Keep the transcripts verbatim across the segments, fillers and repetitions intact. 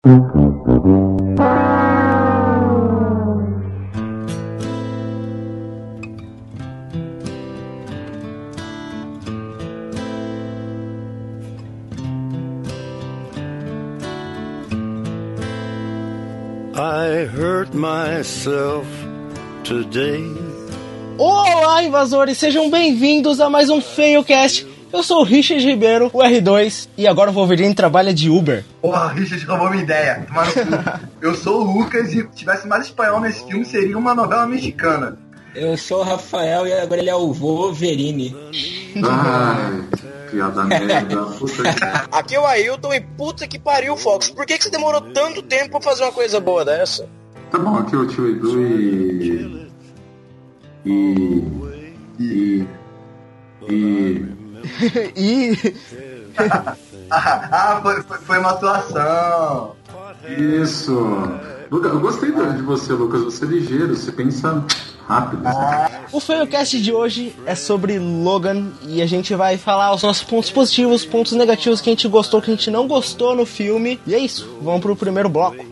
I hurt myself today. Olá, invasores! Sejam bem-vindos a mais um FeioCast. Eu sou o Richard Ribeiro, o R dois, e agora o Wolverine trabalha de Uber. Porra, Richard roubou minha ideia. Eu sou o Lucas e se tivesse mais espanhol nesse filme, seria uma novela mexicana. Eu sou o Rafael e agora ele é o Wolverine. Ai, piada merda. Puta que... Aqui é o Ailton e puta que pariu, Fox. Por que, que você demorou tanto tempo pra fazer uma coisa boa dessa? Tá bom, aqui é o tio Edu e... E... E... E... E... ah, ah foi, foi, foi uma atuação. Isso. Lucas, eu gostei de você, Lucas. Você é ligeiro, você pensa rápido. Ah. O FeioCast de hoje é sobre Logan e a gente vai falar os nossos pontos positivos, pontos negativos que a gente gostou, que a gente não gostou no filme. E é isso, vamos pro primeiro bloco.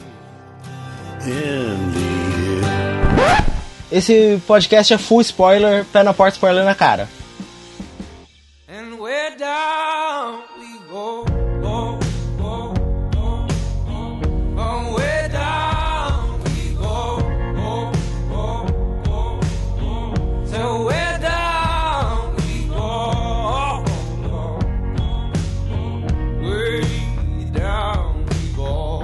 Esse podcast é full spoiler, pé na porta, spoiler na cara. And we're down we go, go, go, go, go. And we're down we go, go, go, go, go. So we're down we go, go, go. Way down we go.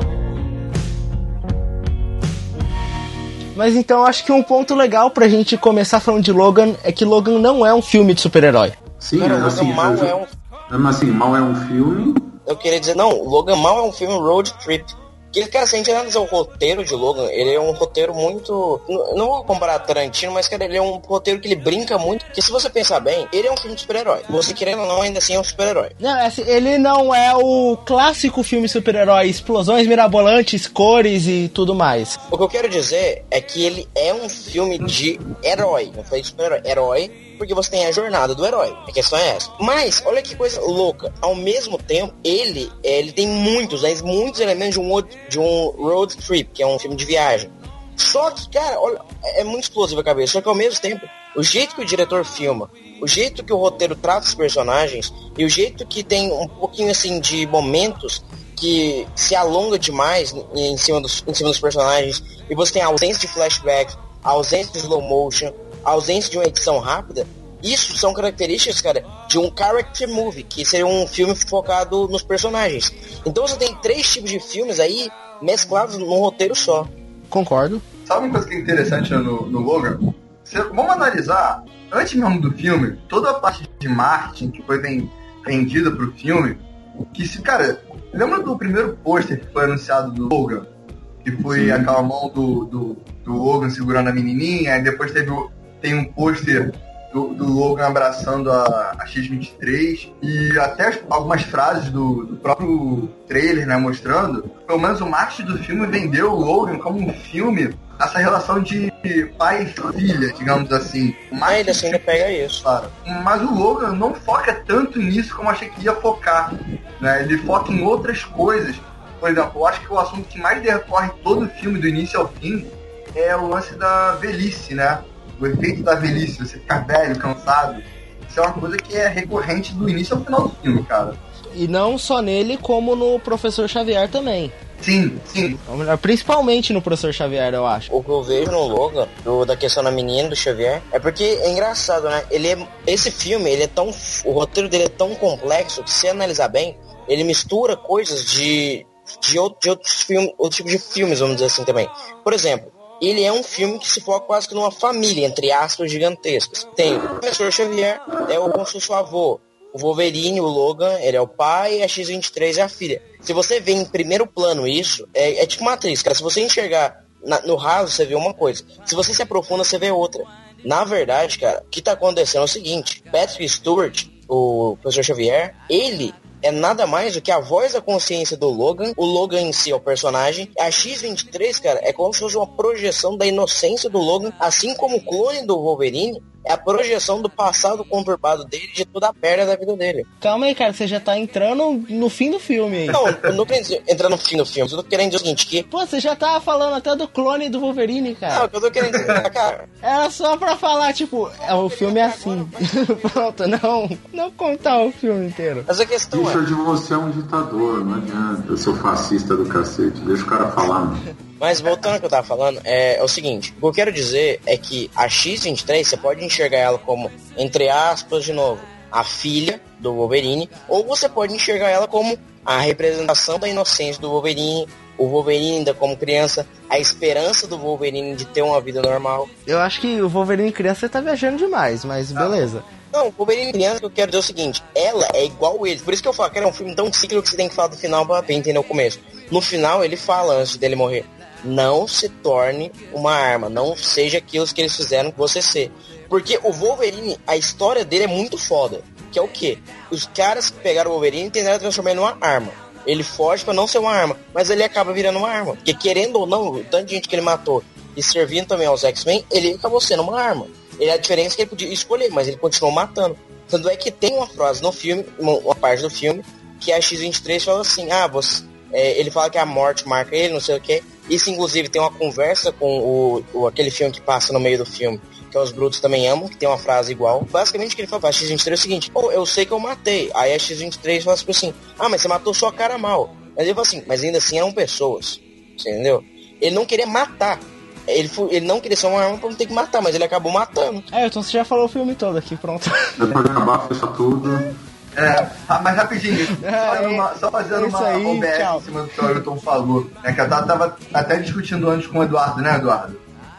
Mas então acho que um ponto legal pra gente começar falando de Logan é que Logan não é um filme de super-herói. Sim, Cara, mas assim, Logan Mal eu, é um... mas assim, Mal é um filme. Eu queria dizer, não, Logan Mal é um filme road trip. Que, cara, se a gente analisar o roteiro de Logan, ele é um roteiro muito... Não, não vou comparar a Tarantino, mas, cara, ele é um roteiro que ele brinca muito. Porque se você pensar bem, ele é um filme de super-herói. Você querendo ou não, ainda assim é um super-herói. Não, assim, ele não é o clássico filme super-herói, explosões mirabolantes, cores e tudo mais. O que eu quero dizer é que ele é um filme de herói. Não falei de super-herói, herói. Porque você tem a jornada do herói. A questão é essa. Mas, olha que coisa louca. Ao mesmo tempo, ele, ele tem muitos, né, muitos elementos de um, de um road trip, que é um filme de viagem. Só que, cara, olha, é muito explosivo a cabeça. Só que ao mesmo tempo, o jeito que o diretor filma, o jeito que o roteiro trata os personagens, e o jeito que tem um pouquinho, assim, de momentos que se alonga demais em cima dos, em cima dos personagens, e você tem a ausência de flashback, a ausência de slow motion, a ausência de uma edição rápida, isso são características, cara, de um character movie, que seria um filme focado nos personagens. Então você tem três tipos de filmes aí mesclados num roteiro só. Concordo. Sabe uma coisa que é interessante no, no Logan? Você, vamos analisar, antes mesmo do filme, toda a parte de marketing que foi vendida pro filme, que se, cara, lembra do primeiro pôster que foi anunciado do Logan? Que foi Sim. aquela mão do, do, do Logan segurando a menininha, e depois teve o tem um pôster do, do Logan abraçando a, a X vinte e três e até as, algumas frases do, do próprio trailer, né, mostrando, pelo menos o marketing do filme vendeu o Logan como um filme, essa relação de pai e filha, digamos assim. Mas ele assim ainda pega isso. Claro. Mas o Logan não foca tanto nisso como eu achei que ia focar, né? Ele foca em outras coisas. Por exemplo, eu acho que o assunto que mais decorre todo o filme, do início ao fim, é o lance da velhice, né? O efeito da velhice, você ficar velho, cansado. Isso é uma coisa que é recorrente do início ao final do filme, cara. E não só nele, como no Professor Xavier também. Sim, sim. Principalmente no Professor Xavier, eu acho. O que eu vejo no Logan, do, da questão da menina, do Xavier, é porque é engraçado, né? Ele é, esse filme, ele é tão... O roteiro dele é tão complexo que, se analisar bem, ele mistura coisas de... De, outro, de outros filmes, outro tipo de filmes, vamos dizer assim também. Por exemplo, ele é um filme que se foca quase que numa família, entre aspas, gigantescas. Tem o Professor Xavier, é o como se fosse o avô. O Wolverine, o Logan, ele é o pai, e a X vinte e três é a filha. Se você vê em primeiro plano isso, é, é tipo uma atriz, cara. Se você enxergar na, no raso, você vê uma coisa. Se você se aprofunda, você vê outra. Na verdade, cara, o que tá acontecendo é o seguinte. Patrick Stewart, o Professor Xavier, ele... é nada mais do que a voz da consciência do Logan. O Logan em si é o personagem. A X vinte e três, cara, é como se fosse uma projeção da inocência do Logan, assim como o clone do Wolverine é a projeção do passado conturbado dele, de toda a perda da vida dele. Calma aí, cara, você já tá entrando no fim do filme aí. Não, eu não quero dizer entrar no fim do filme, eu tô querendo dizer o seguinte, que... Pô, você já tava falando até do clone do Wolverine, cara. Não, o que eu tô querendo dizer, cara... Era só pra falar, tipo, é, o filme é assim. Pronto, não, não contar o filme inteiro. Mas a questão Richard, é... você é um ditador, não adianta. Eu sou fascista do cacete, deixa o cara falar, mano. Mas voltando ao que eu tava falando, é, é o seguinte, o que eu quero dizer é que a X vinte e três, você pode enxergar ela como, entre aspas, de novo, a filha do Wolverine, ou você pode enxergar ela como a representação da inocência do Wolverine, o Wolverine ainda como criança, a esperança do Wolverine de ter uma vida normal. Eu acho que o Wolverine criança tá viajando demais, mas beleza. Não, o Wolverine criança, que eu quero dizer é o seguinte, ela é igual ele, por isso que eu falo que era um filme tão cíclico que você tem que falar do final pra entender o começo. No final ele fala, antes dele morrer, não se torne uma arma, não seja aquilo que eles fizeram que você ser. Porque o Wolverine, a história dele é muito foda. Que é o quê? Os caras que pegaram o Wolverine tentaram transformar ele numa arma. Ele foge pra não ser uma arma, mas ele acaba virando uma arma. Porque querendo ou não, o tanto de gente que ele matou e servindo também aos X-Men, ele acabou sendo uma arma. Ele, a diferença é que ele podia escolher, mas ele continuou matando. Tanto é que tem uma frase no filme, uma, uma parte do filme, que a X vinte e três fala assim, ah, você... É, ele fala que a morte marca ele, não sei o que. Isso, inclusive, tem uma conversa com o, o, aquele filme que passa no meio do filme, que é Os Brutos Também Amam, que tem uma frase igual. Basicamente, o que ele fala pra X vinte e três é o seguinte, oh, eu sei que eu matei. Aí a X vinte e três fala assim, ah, mas você matou só a cara mal. Mas ele fala assim, mas ainda assim eram pessoas. Você entendeu? Ele não queria matar. Ele, ele não queria ser uma arma pra não ter que matar, mas ele acabou matando. É, então você já falou o filme todo aqui, pronto. Depois de acabar, fecha tudo. É, mas rapidinho, só, É, uma, só fazendo isso uma aí, O B S tchau. em cima do que o Ailton falou, né, que eu tava, tava até discutindo antes com o Eduardo, né, Eduardo?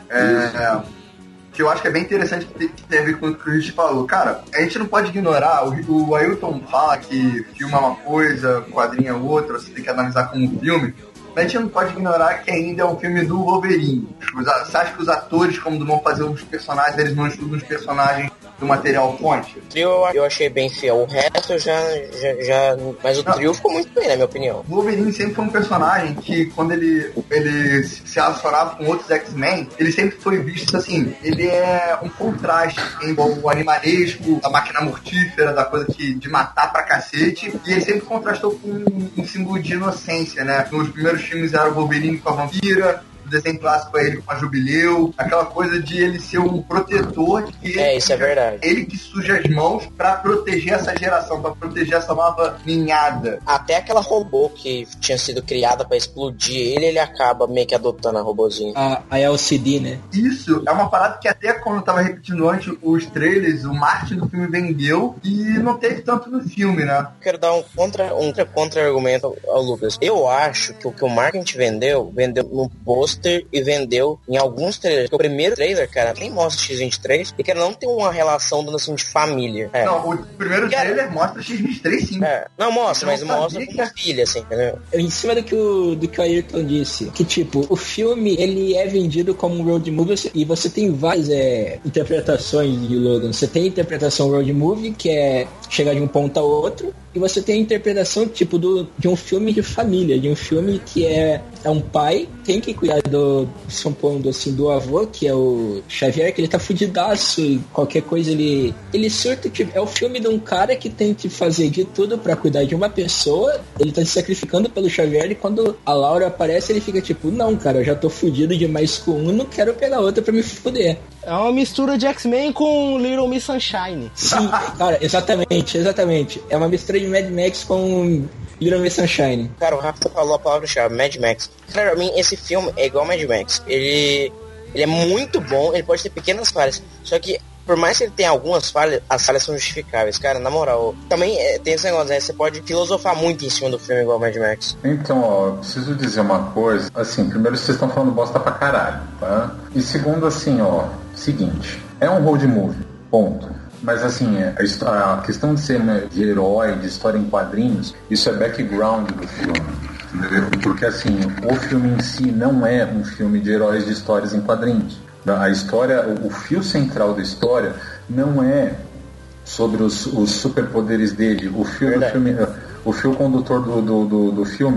É, que eu acho que é bem interessante que tem a ver com o que a gente falou. Cara, a gente não pode ignorar, o, o Ailton fala que filme é uma coisa, quadrinho é outra, você tem que analisar como filme, mas a gente não pode ignorar que ainda é um filme do Wolverine. Você acha que os atores, como vão fazer os personagens, eles não estudam os personagens do material fonte? O trio eu achei bem fiel, o resto eu já, já, já... Mas o Não. trio ficou muito bem, na minha opinião. O Wolverine sempre foi um personagem que, quando ele, ele se relacionava com outros X-Men, ele sempre foi visto assim, ele é um contraste em o animalesco, a máquina mortífera, da coisa que, de matar pra cacete, e ele sempre contrastou com um, um símbolo de inocência, né? Nos primeiros filmes era o Wolverine com a vampira, o desenho clássico é ele com a Jubileu, aquela coisa de ele ser um protetor, que É, isso é verdade. ele que suja as mãos pra proteger essa geração, pra proteger essa nova ninhada. Até aquela robô que tinha sido criada pra explodir ele, ele acaba meio que adotando a robozinha. A, a L C D, né? Isso é uma parada que até quando eu tava repetindo antes os trailers, o marketing do filme vendeu e não teve tanto no filme, né? Quero dar um contra um contra-argumento ao Lucas. Eu acho que o que o marketing vendeu, vendeu no pôster e vendeu em alguns trailers. Porque o primeiro trailer, cara, nem mostra X vinte e três e que não tem uma relação assim, de família. É. Não, o primeiro Cara, trailer mostra X vinte e três sim. É. Não mostra, Eu mas não mostra sabia com a filha, assim, entendeu? Em cima do que o, do que o Ayrton disse, que tipo, o filme ele é vendido como um road movie e você tem várias é, interpretações de Logan. Você tem a interpretação road movie, que é chegar de um ponto a outro, e você tem a interpretação tipo do, de um filme de família, de um filme que é, é um pai, tem que cuidar do, supondo assim, do avô, que é o Xavier, que ele tá fudidaço e qualquer coisa ele, ele surta, tipo, é o filme de um cara que tem que fazer de tudo pra cuidar de uma pessoa, ele tá se sacrificando pelo Xavier, e quando a Laura aparece ele fica tipo, não cara, eu já tô fudido demais com um, não quero pegar outra pra me fuder. É uma mistura de X-Men com Little Miss Sunshine. Sim, cara, exatamente, exatamente. É uma mistura de Mad Max com Little Miss Sunshine. Cara, o Rafa falou a palavra-chave, Mad Max. Cara, pra mim, esse filme é igual Mad Max. Ele, ele é muito bom, ele pode ter pequenas falhas. Só que, por mais que ele tenha algumas falhas, as falhas são justificáveis. Cara, na moral, também é, tem esse negócio, né? Você pode filosofar muito em cima do filme igual Mad Max. Então, ó, eu preciso dizer uma coisa. Assim, primeiro, vocês estão falando bosta pra caralho, tá? E segundo, assim, ó, seguinte. É um road movie, ponto. Mas assim, a, a questão de ser, né, de herói, de história em quadrinhos, isso é background do filme, entendeu? Porque assim, o filme em si não é um filme de heróis de histórias em quadrinhos. A história, o, o fio central da história não é sobre os, os superpoderes dele. O fio, do filme, o fio condutor do, do, do, do filme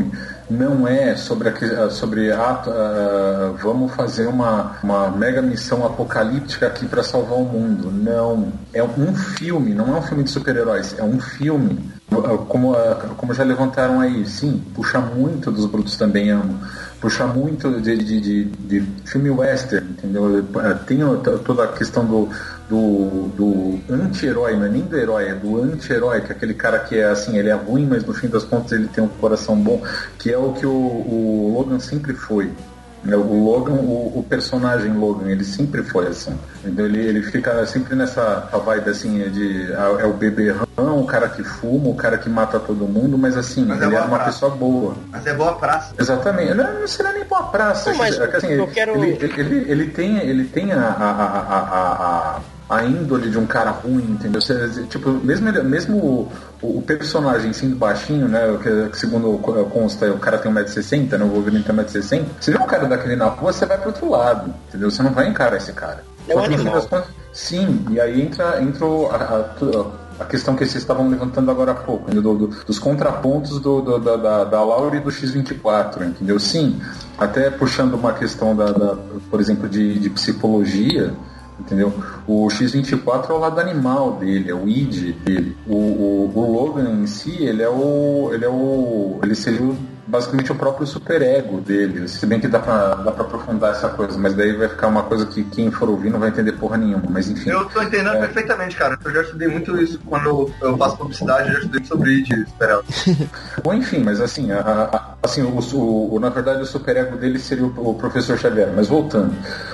não é sobre, a, sobre a, uh, vamos fazer uma, uma mega missão apocalíptica aqui para salvar o mundo. Não. É um filme, não é um filme de super-heróis, é um filme. Como, como já levantaram aí, sim, puxa muito dos Brutos Também Amo. Puxa muito de, de, de, de filme western, entendeu? Tem toda a questão do, do, do anti-herói, não é nem do herói, é do anti-herói, que é aquele cara que é assim, ele é ruim, mas no fim das contas ele tem um coração bom, que é o que o, o Logan sempre foi. O Logan, o, o personagem Logan, ele sempre foi assim. Então ele, ele fica sempre nessa vibe assim de é o beberrão, o cara que fuma, o cara que mata todo mundo, mas assim, mas ele é, é uma praça. Pessoa boa. Mas é boa praça. Exatamente. Não, não será nem boa praça. Não, mas é que, assim, eu ele, quero... ele, ele, ele, ele tem, ele tem a, a, a, a, a a índole de um cara ruim, entendeu? Tipo, mesmo, ele, mesmo o, o personagem sendo baixinho, né? Que, que segundo consta, o cara tem um metro e sessenta, né? O Wolverine tem um metro e sessenta. Se vê um cara daquele na rua, você vai pro outro lado, entendeu? Você não vai encarar esse cara. É um animal. Contas, sim, e aí entra, entra a, a, a questão que vocês estavam levantando agora há pouco, do, do, dos contrapontos do, do, da, da, da Laura e do X vinte e quatro, entendeu? Sim, até puxando uma questão, da, da por exemplo, de, de psicologia, entendeu? O X vinte e quatro é o lado animal dele, é o id dele. O, o, o Logan em si, ele é o. Ele é o. Ele seria o, basicamente o próprio superego dele. Se bem que dá pra, dá pra aprofundar essa coisa, mas daí vai ficar uma coisa que quem for ouvir não vai entender porra nenhuma. Mas enfim. Eu tô entendendo é... perfeitamente, cara. Eu já estudei muito isso quando eu, eu faço publicidade, eu já estudei sobre id, superego. Bom, enfim, mas assim, a, a, assim o, o, o, na verdade o superego dele seria o, o professor Xavier. Mas voltando.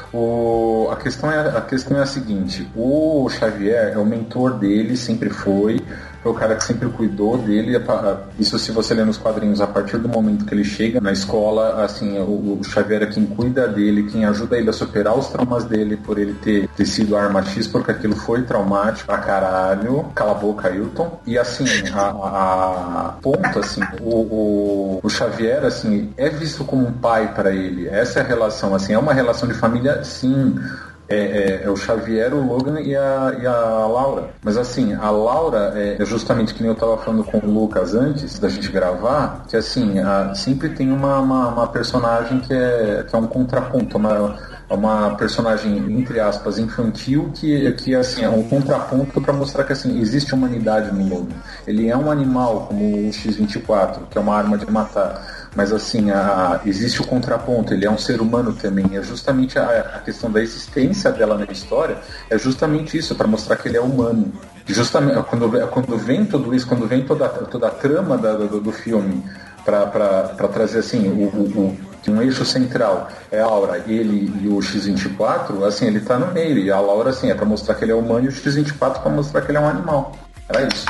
O, a, questão é, a questão é a seguinte, o Xavier é o mentor dele, sempre foi, foi o cara que sempre cuidou dele. Isso se você ler nos quadrinhos, a partir do momento que ele chega na escola, assim, o, o Xavier é quem cuida dele, quem ajuda ele a superar os traumas dele por ele ter, ter sido arma X, porque aquilo foi traumático pra caralho. Cala a boca, Ailton. E assim, a, a, a ponto, assim, o, o, o Xavier, assim, é visto como um pai para ele. Essa é a relação, assim, é uma relação de família, sim. É, é, é o Xavier, o Logan e a, e a Laura. Mas assim, a Laura é, é justamente que nem eu tava falando com o Lucas antes da gente gravar, que assim, a, sempre tem uma, uma, uma personagem que é, que é um contraponto, uma, uma personagem, entre aspas, infantil, que, que assim, é um contraponto para mostrar que assim, existe humanidade no Logan. Ele é um animal como o X vinte e quatro, que é uma arma de matar. Mas assim, a, existe o contraponto, ele é um ser humano também, é justamente a, a questão da existência dela na história, é justamente isso, para mostrar que ele é humano. Justamente, quando, quando vem tudo isso, quando vem toda, toda a trama da, do, do filme, para trazer assim, o, o, o, um eixo central é a Laura, ele e o X vinte e quatro, assim, ele tá no meio, e a Laura assim, é para mostrar que ele é humano, e o X vinte e quatro para mostrar que ele é um animal. Era isso.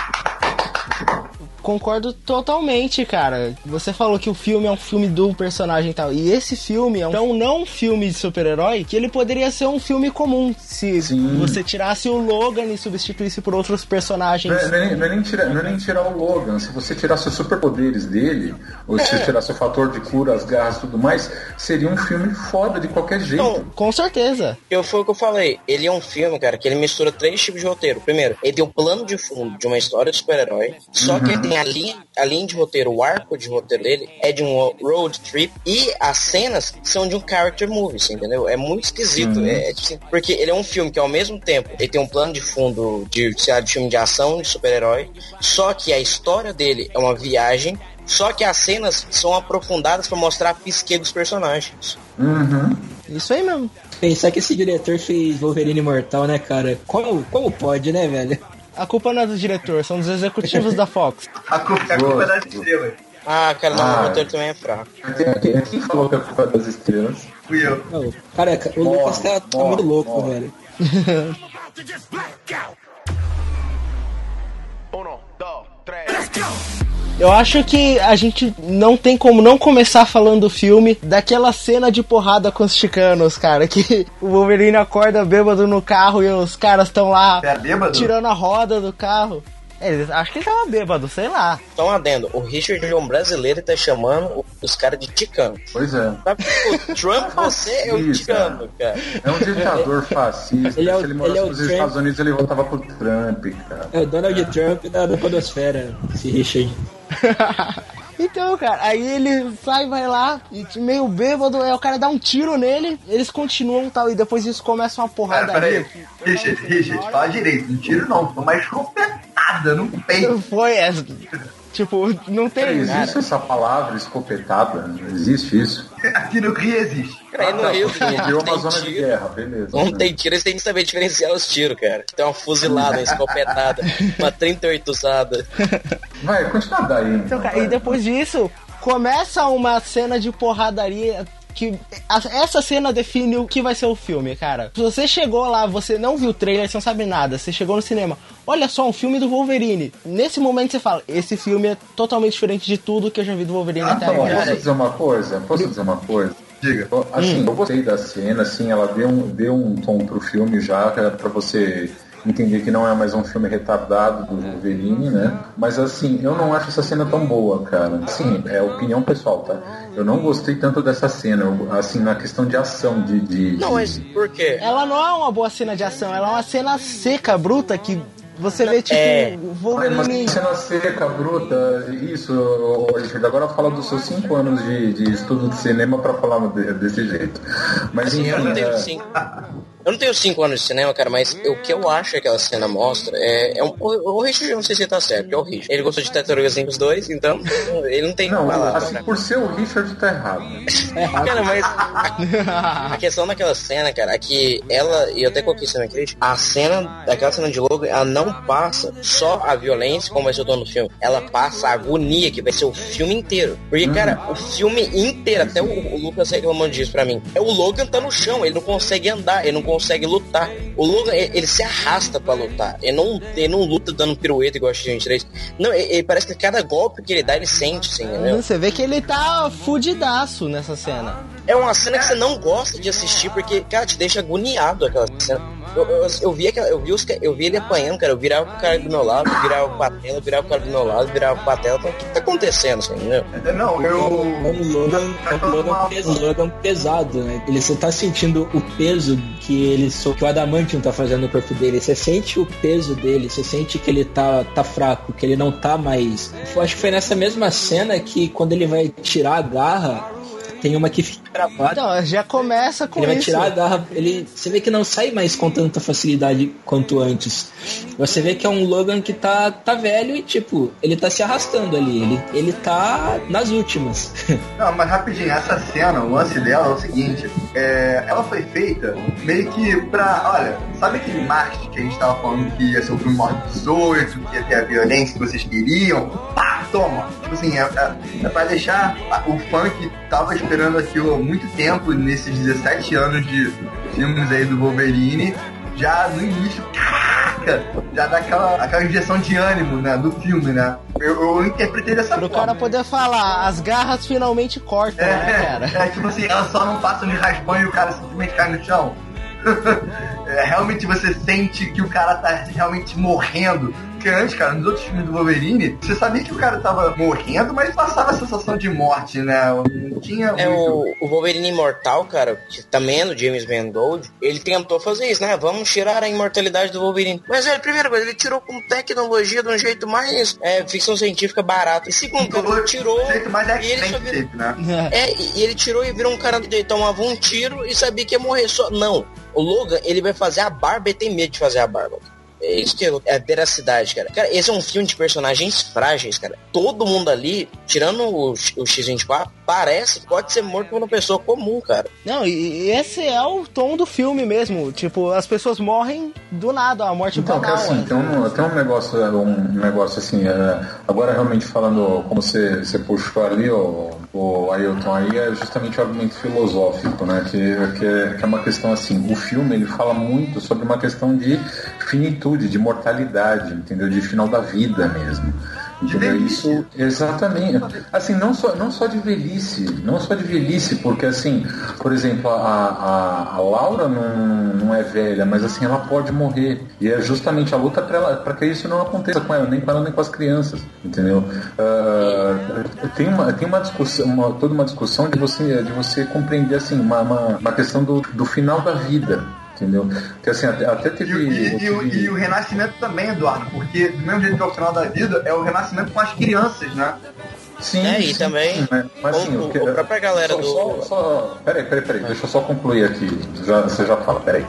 Concordo totalmente, cara. Você falou que o filme é um filme do personagem e tal. E esse filme é um, então, não um filme de super-herói, que ele poderia ser um filme comum. Se Sim. você tirasse o Logan e substituísse por outros personagens. Não, não, é, não, é nem tirar, não é nem tirar o Logan. Se você tirasse os superpoderes dele, ou se é. você tirasse o fator de cura, as garras e tudo mais, seria um filme foda de qualquer jeito. Não, com certeza. Eu, foi o que eu falei. Ele é um filme, cara, que ele mistura três tipos de roteiro. Primeiro, ele tem um plano de fundo de uma história de super-herói, só uhum. que ele tem a linha, a linha de roteiro, o arco de roteiro dele é de um road trip e as cenas são de um character movie, assim, entendeu? É muito esquisito, uhum. é, é, assim, porque ele é um filme que ao mesmo tempo ele tem um plano de fundo de, de, de filme de ação, de super-herói, só que a história dele é uma viagem, só que as cenas são aprofundadas pra mostrar a psique dos personagens. Uhum. Isso aí mesmo. Pensar que esse diretor fez Wolverine Imortal, né, cara? Como, como pode, né, velho? A culpa não é do diretor, são dos executivos da Fox. A culpa, a culpa é das estrelas. Ah, cara, não, ah, o roteiro também é fraco. Quem, quem falou que a culpa é das estrelas? Fui eu. Não, cara, o morre, Lucas tá, tá morre, muito louco, morre. velho. Eu acho que a gente não tem como não começar falando do filme daquela cena de porrada com os chicanos, cara, que o Wolverine acorda bêbado no carro e os caras estão lá é tirando a roda do carro. Eles, acho que ele tava bêbado, sei lá. Estão adendo, o Richard é um brasileiro e tá chamando os caras de ticano. Pois é. Sabe, o Trump, você é o ticano, cara. É um ditador fascista. Ele é o, Se ele morasse ele é nos Trump. Estados Unidos, ele voltava pro Trump, cara. É o Donald é. Trump da, da podosfera, esse Richard. Então, cara, aí ele sai, vai lá, e meio bêbado, aí o cara dá um tiro nele, eles continuam e tal, e depois disso começa uma porrada. Cara, peraí, Richard, Richard, fala direito, um tiro não, foi uma escopetada no peito. Foi essa. Tipo, não tem. Existe Cara. essa palavra escopetada? Não existe isso? Aqui no Rio existe. Cara, aí no Rio, No Rio é uma tem zona de tiro. guerra, beleza. Não né? tem tiro, eles têm que saber diferenciar os tiros, cara. Tem uma fuzilada, uma escopetada, uma trinta e oito usada. Vai, continua daí. Então, Então, cara, e depois disso, começa uma cena de porradaria que a- essa cena define o que vai ser o filme, cara. Se você chegou lá, você não viu o trailer, você não sabe nada, você chegou no cinema, olha só, um filme do Wolverine. Nesse momento você fala, esse filme é totalmente diferente de tudo que eu já vi do Wolverine Ah, até tá, agora. Posso dizer uma coisa? Posso dizer uma coisa? Diga. Assim, Hum. eu gostei da cena, assim, ela deu um, deu um tom pro filme já, pra pra você entender que não é mais um filme retardado do Wolverine, né? Mas assim, eu não acho essa cena tão boa, cara. Assim, é opinião pessoal, tá? Eu não gostei tanto dessa cena, eu, assim, na questão de ação, de... de Não, mas por quê? Ela não é uma boa cena de ação, ela é uma cena seca, bruta, que você vê, tipo, É. o Ai, Wolverine... mas cena seca, bruta, isso, ô, ô, Richard, agora fala dos seus cinco anos de, de estudo de cinema pra falar de- desse jeito. Mas Assim, eu enfim, não tenho é, cinco. Eu não tenho cinco anos de cinema, cara, mas o que eu acho que aquela cena mostra é. é um, o, o Richard, eu não sei se ele tá certo, que é o Richard. Ele gostou de Tartarugas Ninja dois, então ele não tem não, palavra. assim, por ser o Richard tá errado. Cara, mas a, a questão daquela cena, cara, é que ela, e eu até coloquei isso na crítica, a cena, daquela cena de Logan, ela não passa só a violência, como vai ser o dono do filme, ela passa a agonia, que vai ser o filme inteiro. Porque, cara, o filme inteiro, até o, o Lucas reclamando disso pra mim, é o Logan tá no chão, ele não consegue andar, ele não consegue lutar. O Logan, ele, ele se arrasta pra lutar, ele não, ele não luta dando pirueta igual a X vinte e três. Não, ele, ele parece que cada golpe que ele dá, ele sente, assim, entendeu? Você vê que ele tá fudidaço nessa cena. É uma cena que você não gosta de assistir, porque, cara, te deixa agoniado aquela cena. Eu, eu, eu vi aquela, eu vi os, eu vi ele apanhando, cara. Eu virava pro cara do meu lado, virava pra tela, virava pro cara do meu lado, virava pra tela. Então, o que tá acontecendo, assim, entendeu? Não, É eu. um Logan, é um Logan, pes- um Logan pesado, né? Ele, você tá sentindo o peso que ele so- que o Adamantium tá fazendo no corpo dele. Você sente o peso dele, você sente que ele tá, tá fraco, que ele não tá mais. Eu acho que foi nessa mesma cena que quando ele vai tirar a garra, tem uma que fica gravada. Então, já começa com Ele vai isso. tirar a garra, ele, você vê que não sai mais com tanta facilidade quanto antes. Você vê que é um Logan que tá, tá velho e, tipo, ele tá se arrastando ali. Ele, ele tá nas últimas. Não, mas rapidinho, essa cena, o lance dela é o seguinte, é, ela foi feita meio que pra, olha, sabe aquele marketing que a gente tava falando que ia ser o filme maior dezoito, que ia ter a violência que vocês queriam? Pá, toma! Tipo assim, é, é, é pra deixar a- o fã que tava esperando aquilo há muito tempo, nesses dezessete anos de filmes aí do Wolverine, já no início, caraca, já dá aquela, aquela injeção de ânimo, né, do filme, né? Eu, eu interpretei dessa Pro forma. cara poder falar, as garras finalmente cortam, né, cara? É, é, tipo assim, elas só não passam de raspão e o cara simplesmente cai no chão. É, realmente você sente que o cara tá realmente morrendo. Porque antes, cara, nos outros filmes do Wolverine, você sabia que o cara tava morrendo, mas passava a sensação de morte, né? Não tinha É muito... o, o Wolverine Imortal, cara, que também é do James Mangold, ele tentou fazer isso, né? Vamos tirar a imortalidade do Wolverine. Mas, velho, primeira coisa, ele tirou com tecnologia de um jeito mais é, ficção científica barato. E segundo, cara, ele tirou O jeito mais e ele só X-Men virou... que teve, né? É, e e ele tirou e virou um cara que tomava um tiro e sabia que ia morrer só. Não, o Logan, ele vai fazer a barba e tem medo de fazer a barba. É isso que é a veracidade, cara. Cara, esse é um filme de personagens frágeis, cara. Todo mundo ali, tirando o, o X vinte e quatro, parece que pode ser morto por uma pessoa comum, cara. Não, e, e esse é o tom do filme mesmo. Tipo, as pessoas morrem do nada, a morte Então, que banal. assim, né? tem um, tem um negócio, um negócio assim, é, agora realmente falando como você, você puxou ali, o, o Ailton, aí é justamente o argumento filosófico, né, que, que, é, que é uma questão assim, o filme ele fala muito sobre uma questão de finitude, de mortalidade, entendeu, de final da vida mesmo. Entendeu? Isso, exatamente. Assim, não só, não só de velhice, não só de velhice, porque assim, por exemplo, a, a, a Laura não, não é velha, mas assim, ela pode morrer. E é justamente a luta para que isso não aconteça com ela, nem com ela, nem com as crianças. Entendeu? Uh, tem uma, tem uma discussão, uma, toda uma discussão de você, de você compreender assim, uma, uma, uma questão do, do final da vida. Entendeu? Que assim, até, até teve. E, e, e, o, teve... e o renascimento também, Eduardo, porque do mesmo jeito que é o final da vida, é o renascimento com as crianças, né? Sim, É, sim, e também sim, mas, mas, assim, o, o que- a própria galera só, do... Só, só, peraí, peraí, peraí, deixa eu só concluir aqui. Já, você já fala, peraí.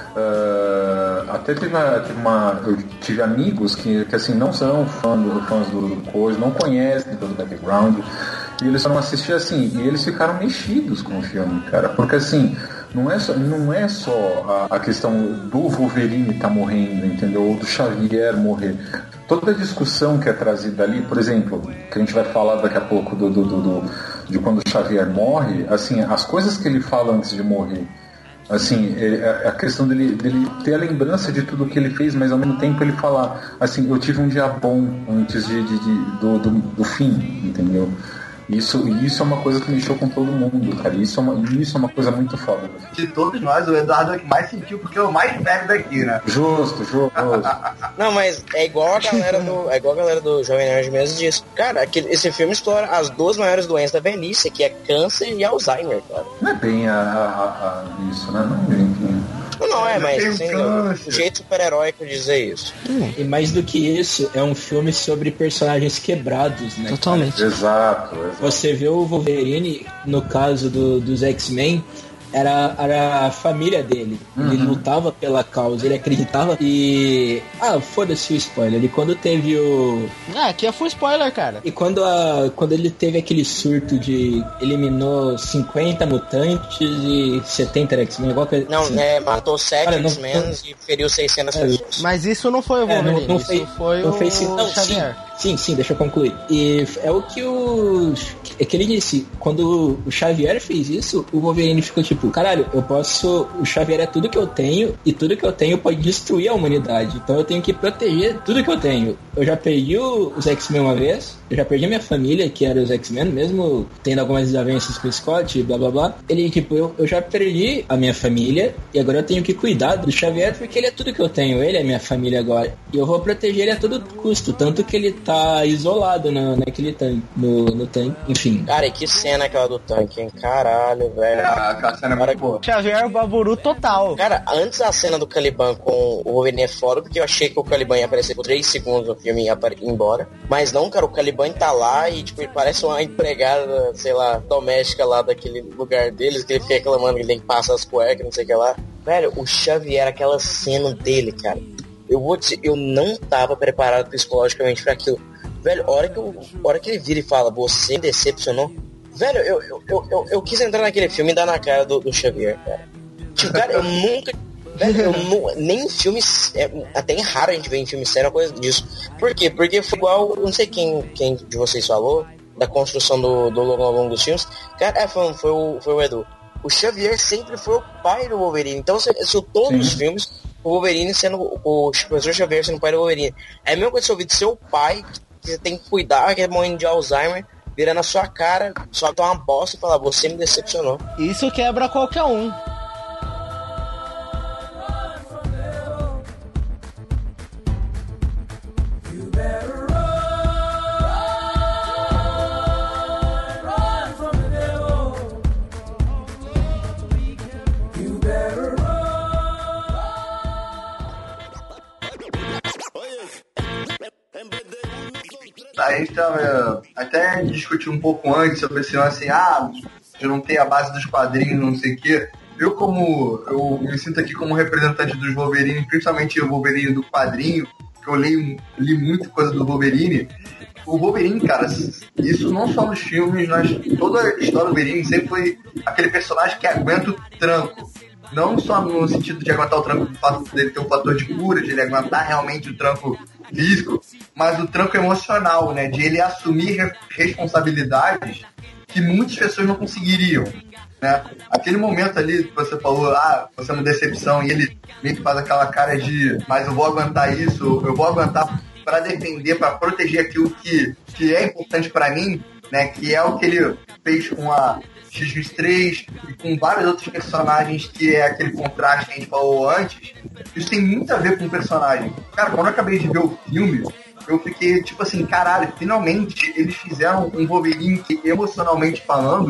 Uh, até teve uma, teve uma. Eu tive amigos que, que assim, não são fã do, fãs do, do coisa, não conhecem todo o background, e eles foram assistir assim, e eles ficaram mexidos com o filme, cara, porque assim. Não é só, não é só a, a questão do Wolverine estar tá morrendo, entendeu? Ou do Xavier morrer. Toda a discussão que é trazida ali, por exemplo, que a gente vai falar daqui a pouco do, do, do, do, de quando o Xavier morre, assim, as coisas que ele fala antes de morrer, assim, é, a questão dele, dele ter a lembrança de tudo que ele fez, mas ao mesmo tempo ele falar, assim, eu tive um dia bom antes de, de, de do, do, do fim, entendeu? Isso, isso é uma coisa que mexeu com todo mundo, cara. Isso é uma, isso é uma coisa muito foda. De todos nós, o Eduardo é o que mais sentiu, porque é o mais velho daqui, né? Justo, justo. Não, mas é igual a galera do, é igual a galera do Jovem Nerd mesmo disso. Cara, aquele, esse filme explora as duas maiores doenças da velhice, que é câncer e Alzheimer, cara. Não é bem a, a, a isso, né? Não é bem. Não, não é, mas Tem assim, câncer. o jeito super-heróico de dizer isso. E mais do que isso, é um filme sobre personagens quebrados, né? Totalmente. Exato, exato. Você vê o Wolverine, no caso do, dos X-Men, era, era a família dele. Ele Uhum. lutava pela causa, ele acreditava e... Ah, foda-se o spoiler. E quando teve o... Ah, aqui é full spoiler, cara. E quando, a, quando ele teve aquele surto de... Eliminou cinquenta mutantes e setenta X-Men, igual que... Não, assim. é, matou sete Olha, não- X-Men e feriu seiscentas É, pessoas. Mas isso não foi o É, Wolverine, não, não isso fez, foi não o fez sim, não, sim, Xavier. sim, sim, deixa eu concluir. E é o que o é que ele disse, quando o Xavier fez isso, o Wolverine ficou tipo, caralho, eu posso, o Xavier é tudo que eu tenho e tudo que eu tenho pode destruir a humanidade, então eu tenho que proteger tudo que eu tenho. Eu já perdi o- os X-Men uma vez, eu já perdi a minha família, que era os X-Men, mesmo tendo algumas desavenças com o Scott e blá blá blá. Ele, tipo, eu, eu já perdi a minha família e agora eu tenho que cuidar do Xavier porque ele é tudo que eu tenho, ele é minha família agora. E eu vou proteger ele a todo custo, tanto que ele tá isolado na, naquele tanque, no, no tanque, enfim. Cara, e que cena aquela do tanque, hein? Caralho, velho. Ah, aquela cena é muito boa. Xavier é o Baburu total. Cara, antes da cena do Caliban com o Wolverine é foda, porque eu achei que o Caliban ia aparecer por três segundos no filme e ia apare- ir embora. Mas não, cara, o Caliban tá lá e, tipo, ele parece uma empregada, sei lá, doméstica lá daquele lugar deles, que ele fica reclamando que ele tem que passar as cuecas, não sei o que lá. Velho, o Xavier, aquela cena dele, cara, eu vou dizer, eu não tava preparado psicologicamente pra aquilo. Velho, a hora que, eu, a hora que ele vira e fala, você me decepcionou. Velho, eu, eu, eu, eu, eu quis entrar naquele filme e dar na cara do, do Xavier, cara. Tipo, cara, eu nunca... Velho, eu nu, nem em filmes... É, até é raro a gente ver em filme sério uma coisa disso. Por quê? Porque foi igual... Não sei quem, quem de vocês falou, da construção do, do Logan ao longo dos filmes. Cara, é, foi, foi, o, foi o Edu. O Xavier sempre foi o pai do Wolverine. Então, se, se todos Sim. os filmes, o Wolverine sendo... O professor Xavier sendo o pai do Wolverine. É a mesma coisa que você ouvir do seu pai, que você tem que cuidar, que é morrendo de Alzheimer, vira na sua cara, só dar uma bosta e falar, você me decepcionou. Isso quebra qualquer um. A gente tava até discutiu um pouco antes sobre esse lance assim, ah, de não ter a base dos quadrinhos, não sei o quê. Eu como, eu me sinto aqui como representante dos Wolverine, principalmente o Wolverine do quadrinho, que eu li, li muita coisa do Wolverine. O Wolverine, cara, isso não só nos filmes, mas toda a história do Wolverine sempre foi aquele personagem que aguenta o tranco. Não só no sentido de aguentar o tranco do fato dele ter um fator de cura, de ele aguentar realmente o tranco físico, mas o tranco emocional, né? De ele assumir re- responsabilidades que muitas pessoas não conseguiriam, né? Aquele momento ali que você falou, ah, você é uma decepção, e ele meio que faz aquela cara de, mas eu vou aguentar isso, eu vou aguentar para defender, para proteger aquilo que, que é importante para mim, né? Que é o que ele fez com a X vinte e três e com vários outros personagens, que é aquele contraste que a gente falou antes. Isso tem muito a ver com o personagem. Cara, quando eu acabei de ver o filme, eu fiquei tipo assim, caralho, finalmente eles fizeram um Wolverine que, emocionalmente falando,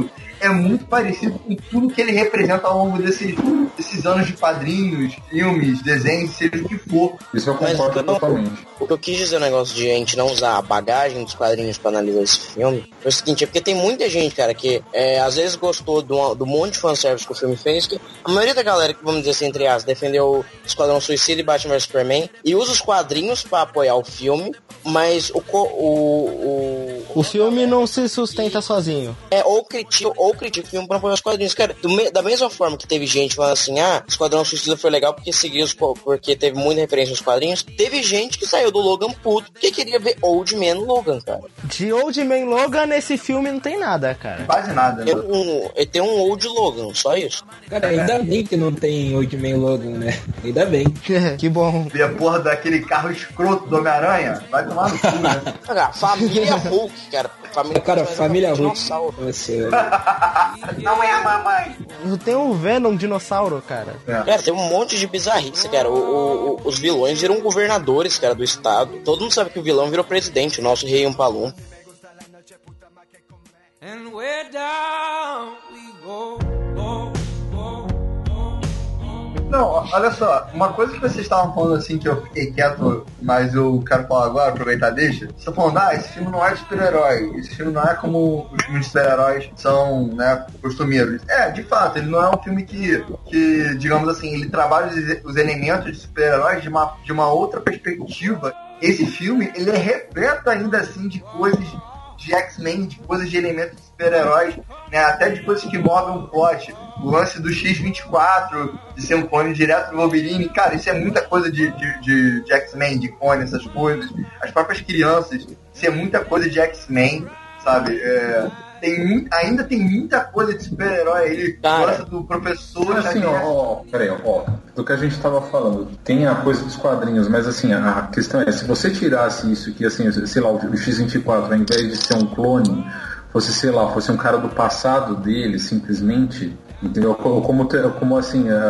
é muito parecido com tudo que ele representa ao longo desses, desses anos de quadrinhos, filmes, desenhos, seja o que for. Isso eu concordo Mas, totalmente. O que eu quis dizer, o negócio de a gente não usar a bagagem dos quadrinhos pra analisar esse filme, é o seguinte, é porque tem muita gente, cara, que é, às vezes gostou do, do monte de fanservice que o filme fez, que a maioria da galera, que vamos dizer assim, entre aspas, defendeu o Esquadrão Suicida e Batman versus. Superman, e usa os quadrinhos pra apoiar o filme, mas o... o, o, o filme não se sustenta sozinho. É, ou critica, ou critica o filme pra apoiar os quadrinhos. Cara, do, da mesma forma que teve gente falando assim, ah, Esquadrão Suicida foi legal porque seguiu os, porque teve muita referência nos quadrinhos, teve gente que saiu do Logan puto, que queria ver Old Man Logan, cara. De Old Man Logan, nesse filme não tem nada, cara. Quase nada, né? Tem um, tem um Old Logan, só isso. Cara, ainda bem que não tem Old Man Logan, né? Ainda bem. Que bom. E a porra daquele carro escroto do Homem-Aranha, vai tomar no cu, né? Cara, família Hulk, cara. Família cara, família Hulk. Você... Não é a mamãe. Tem um Venom dinossauro, cara. É. Cara, tem um monte de bizarrice, cara. O, o, o, os vilões viram governadores, cara, do estado. Todo mundo sabe que o vilão virou presidente, o nosso rei Umpalum. And way down we go, go, go. Não, olha só, uma coisa que vocês estavam falando assim, que eu fiquei quieto, mas eu quero falar agora, aproveitar deixa. Você tá falando, ah, esse filme não é de super-herói, esse filme não é como os filmes de super-heróis são, né, costumeiros. É, de fato, ele não é um filme que, que digamos assim, ele trabalha os, os elementos de super-heróis de uma, de uma outra perspectiva. Esse filme, ele é repleto ainda assim de coisas de X-Men, de coisas de elementos de super-heróis, né, até de coisas que movem o plot. O lance do X vinte e quatro, de ser um clone direto do Wolverine, cara, isso é muita coisa de, de, de, de X-Men, de clone, essas coisas. As próprias crianças, isso é muita coisa de X-Men, sabe? É, tem mu- ainda tem muita coisa de super-herói. Ele gosta do professor... Assim, ó, ó, peraí, ó, do que a gente tava falando, tem a coisa dos quadrinhos, mas assim, a, a questão é, se você tirasse isso, que assim, sei lá, o X vinte e quatro, ao invés de ser um clone, fosse, sei lá, fosse um cara do passado dele, simplesmente, entendeu? Como, como assim, a,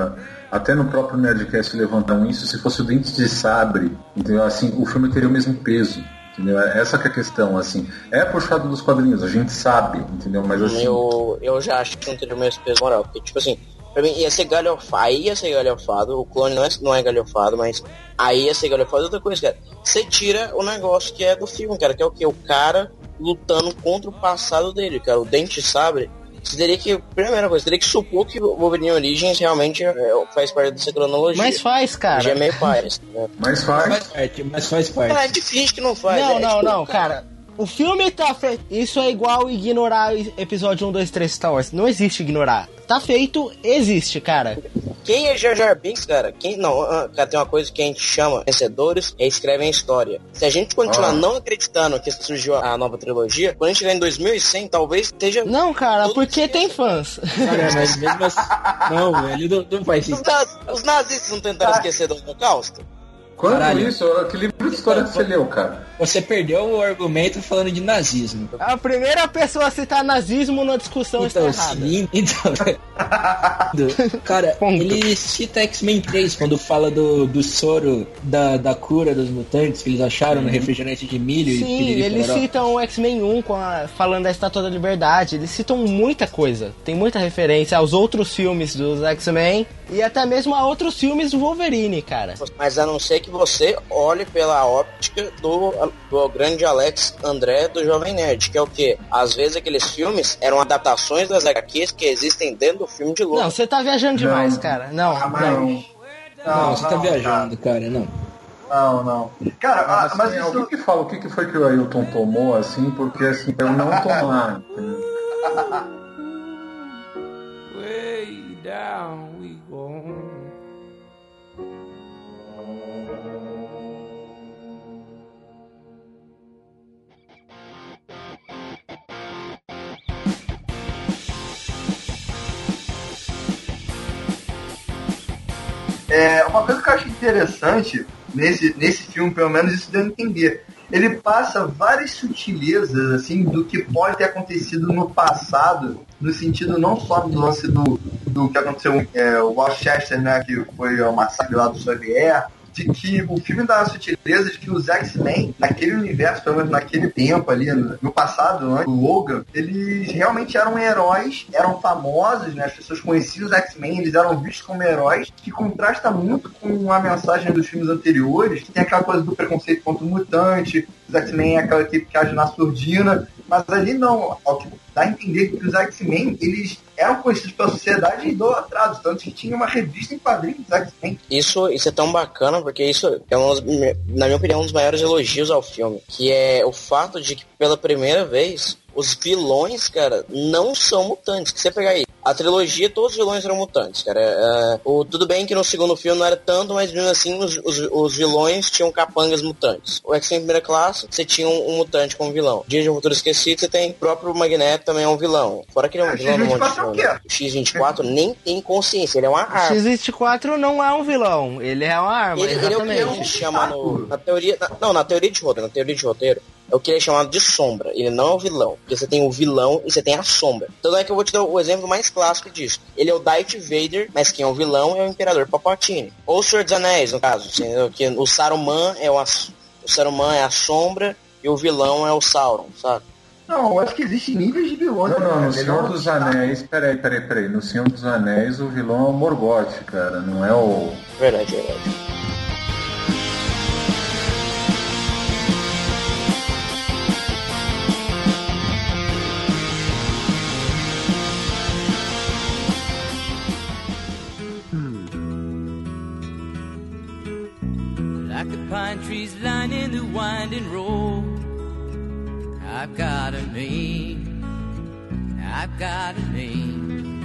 a, até no próprio Nerdcast levantam isso, se fosse o Dente de Sabre, entendeu? Assim, o filme teria o mesmo peso. Entendeu? Essa que é a questão, assim. É puxado dos quadrinhos, a gente sabe, entendeu? Mas assim... Eu, eu já acho que não teria o mesmo peso moral, porque, tipo assim, pra mim ia ser galhofado, aí ia ser galhofado, o clone não é, não é galhofado, mas aí ia ser galhofado. Outra coisa, cara, você tira o negócio que é do filme, cara, que é o que? O cara lutando contra o passado dele, cara, o Dente Sabre. Você teria que, primeira coisa, você teria que supor que o Wolverine Origins realmente é, faz parte dessa cronologia. Mas faz, cara. Já é meio faz. Né? Mas faz. Mas faz parte, mas faz parte. Cara, é difícil que não faz. Não, é, não, tipo, não, cara. O filme tá feito. Isso é igual ignorar episódio um, dois, três Star Wars. Não existe ignorar. Tá feito, existe, cara. Quem é Jar Jar Binks, cara? Quem não, uh, cara, tem uma coisa que a gente chama vencedores e escrevem história. Se a gente continuar ah. não acreditando que surgiu a nova trilogia, quando a gente chegar em dois mil e cem, talvez esteja... Não, cara, porque tem fãs. Cara, mas mesmo assim... Não, velho, não, não faz isso. Os, naz... Os nazistas não tentaram ah. esquecer do Holocausto? Quando Caralho. isso? Que livro de história você leu, cara? Você perdeu o argumento falando de nazismo. A primeira pessoa a citar nazismo na discussão então, está errada. Sim, então... Cara, Ponto. Ele cita X-Men três quando fala do, do soro da, da cura dos mutantes que eles acharam uhum. no refrigerante de milho. Sim, e eles citam o X-Men um com a, falando da Estátua da Liberdade. Eles citam muita coisa. Tem muita referência aos outros filmes dos X-Men e até mesmo a outros filmes do Wolverine, cara. Mas a não ser que você olhe pela óptica do, do grande Alex André do Jovem Nerd, que é o que? Às vezes aqueles filmes eram adaptações das H Qs que existem dentro do filme de Logan. Não, você tá viajando demais, não. cara. Não, ah, não. Não, não, não, você tá viajando, cara, cara não. Não, não. Cara, mas, assim, mas isso... alguém que fala o que, que foi que o Ailton tomou, assim, porque assim, pra eu não tomar. Way down we go. É, uma coisa que eu acho interessante nesse, nesse filme, pelo menos isso deu a entender, ele passa várias sutilezas assim, do que pode ter acontecido no passado, no sentido não só do lance do, do que aconteceu é, o Westchester, né, que foi o massacre lá do Xavier, de que o filme dá a sutileza de que os X-Men, naquele universo, pelo menos naquele tempo ali, no, no passado, né, o Logan, eles realmente eram heróis, eram famosos, né? As pessoas conheciam os X-Men, eles eram vistos como heróis, que contrasta muito com a mensagem dos filmes anteriores, que tem aquela coisa do preconceito contra o mutante, os X-Men é aquela equipe que age na surdina, mas ali não, ao que dá a entender que os X-Men, eles eram conhecidos pela sociedade e idolatrados, tanto que tinha uma revista em quadrinhos dos X-Men. Isso, isso é tão bacana, porque isso é, um, na minha opinião, um dos maiores elogios ao filme, que é o fato de que, pela primeira vez, os vilões, cara, não são mutantes. Que você pegar aí, a trilogia, todos os vilões eram mutantes, cara. É, o, tudo bem que no segundo filme não era tanto, mas mesmo assim os, os, os vilões tinham capangas mutantes. O X-Men Primeira Classe, você tinha um, um mutante como vilão. Dia de um Futuro Esquecido, você tem o próprio Magneto, também é um vilão. Fora que ele é um Ah, vilão do monte de X vinte e quatro é o filme. quê? O X vinte e quatro nem tem consciência, ele é uma O arma. X vinte e quatro não é um vilão, ele é uma arma, Ele, ele é o que exatamente. ele chama no, na teoria... Na, não, na teoria de roteiro, na teoria de roteiro, é o que ele é chamado de sombra. Ele não é o vilão. Porque você tem o vilão e você tem a sombra. Então é que eu vou te dar o exemplo mais clássico disso. Ele é o Darth Vader, mas quem é o vilão é o Imperador Palpatine. Ou o Senhor dos Anéis, no caso. Assim, que o Saruman é o, o Saruman é a sombra e o vilão é o Sauron, sabe? Não, eu acho que existem níveis de vilões. Não, não, né? no Senhor dos Anéis, peraí, peraí, peraí. No Senhor dos Anéis o vilão é o Morgoth, cara, não é o... Verdade, verdade. Like the pine trees lining the winding road, I've got a name, I've got a name.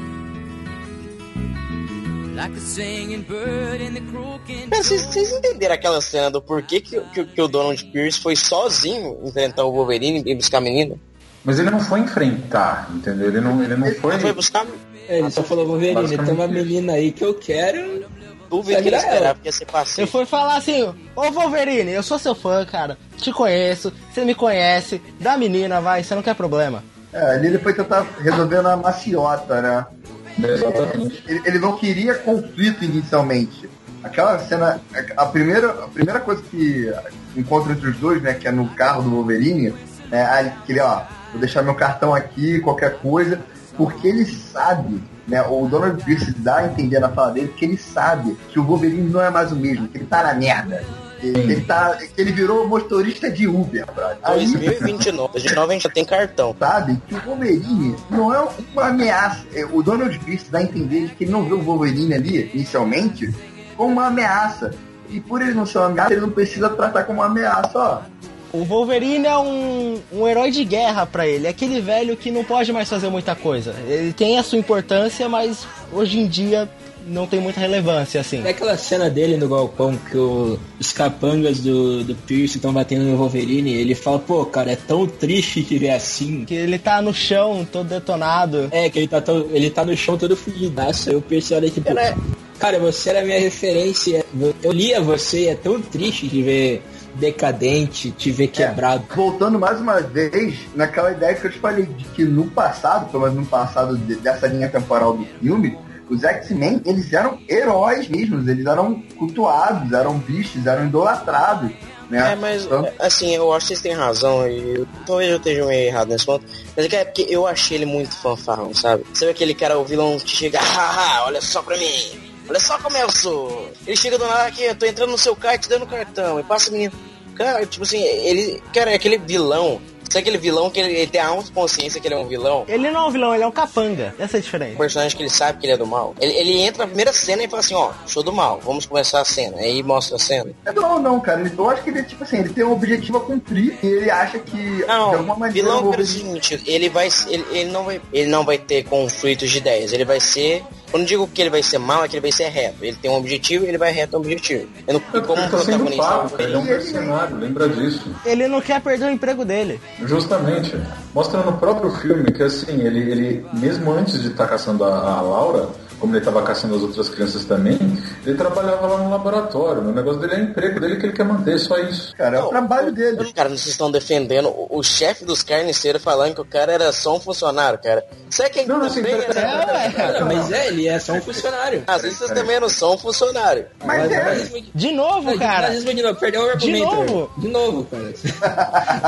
Like a singing bird in the croaking. Mas vocês, vocês entenderam aquela cena do porquê que, que, que o Donald Pierce foi sozinho enfrentar o Wolverine e buscar a menina? Mas ele não foi enfrentar, entendeu? Ele não, ele não foi... Ele foi buscar... É, ele só falou, Wolverine, tem uma menina aí que eu quero. Duvido que ele esperava que ia ser passeio. Eu fui falar assim, ô Wolverine, eu sou seu fã, cara, te conheço, você me conhece, da menina, vai, você não quer problema. É, ali ele foi tentar resolver na maciota, né? Exatamente. Ele, ele não queria conflito inicialmente. Aquela cena, a primeira, a primeira coisa que encontra entre os dois, né, que é no carro do Wolverine, né, aí ele, ó, vou deixar meu cartão aqui, qualquer coisa, porque ele sabe, né, o Donald Pierce dá a entender na fala dele que ele sabe que o Wolverine não é mais o mesmo, que ele tá na merda. Ele, ele, tá, que ele virou motorista de Uber, brother. Aí, dois mil e vinte e nove, dois mil e nove a gente já tem cartão. sabe que o Wolverine não é uma ameaça. O Donald Pierce dá a entender que ele não vê o Wolverine ali, inicialmente, como uma ameaça. E por ele não ser uma ameaça, ele não precisa tratar como uma ameaça, ó. O Wolverine é um, um herói de guerra pra ele, é aquele velho que não pode mais fazer muita coisa. Ele tem a sua importância, mas hoje em dia não tem muita relevância, assim. É aquela cena dele no galpão que o, os capangas do, do Pierce estão batendo no Wolverine, ele fala, pô, cara, é tão triste te ver assim. Que ele tá no chão, todo detonado. É, que ele tá, tão, ele tá no chão todo fugidaço, aí o Pierce olha tipo, Ela é- cara, você era a minha referência, eu lia você, é tão triste te ver decadente, te ver quebrado. É, voltando mais uma vez naquela ideia que eu te falei, de que no passado, pelo menos no passado de, dessa linha temporal do filme, os X-Men, eles eram heróis mesmos, eles eram cultuados, eram vistos, eram idolatrados, né? É, mas Então, assim, eu acho que vocês têm razão e talvez eu esteja meio errado nesse ponto. Mas é que é porque eu achei ele muito fanfarrão, sabe? Sabe aquele cara, o vilão que chega, haha, olha só pra mim, olha só como eu sou. Ele chega do nada aqui, eu tô entrando no seu carro te dando cartão, e passa a menina. Cara, tipo assim, ele, cara, é aquele vilão. Sabe aquele vilão que ele, ele tem a autoconsciência que ele é um vilão? Ele não é um vilão, ele é um capanga. Essa é a Um diferença. personagem que ele sabe que ele é do mal. Ele, ele entra na primeira cena e fala assim, ó, sou do mal, vamos começar a cena. Aí mostra a cena. não, não, cara, eu acho que ele, tipo assim, ele tem um objetivo a cumprir e ele acha que, de alguma Não, maneira, vilão o pelo Wolverine- seguinte, ele vai, ele, ele não vai, ele não vai ter conflitos de ideias, ele vai ser, quando eu digo que ele vai ser mal, é que ele vai ser reto. Ele tem um objetivo, ele vai reto ao objetivo. Eu não, Ele como tá sendo protagonista, pago, cara, ele é um mercenário, lembra disso. Ele não quer perder o emprego dele. Justamente. Mostra no próprio filme que, assim, ele, ele mesmo antes de estar caçando a, a Laura, como ele tava caçando as outras crianças também, ele trabalhava lá no laboratório. O negócio dele é o emprego dele que ele quer manter, só isso. Cara, é o trabalho dele. Cara, vocês estão defendendo o, o chefe dos carniceiros falando que o cara era só um funcionário, cara. Será que ele Não, também assim, era... É, Cara, mas é, ele é só um funcionário. Às vezes vocês também não são um funcionário. Mas é. Nazismo de- De novo, cara. Nazismo de novo, perdeu o argumento. novo? De novo, cara.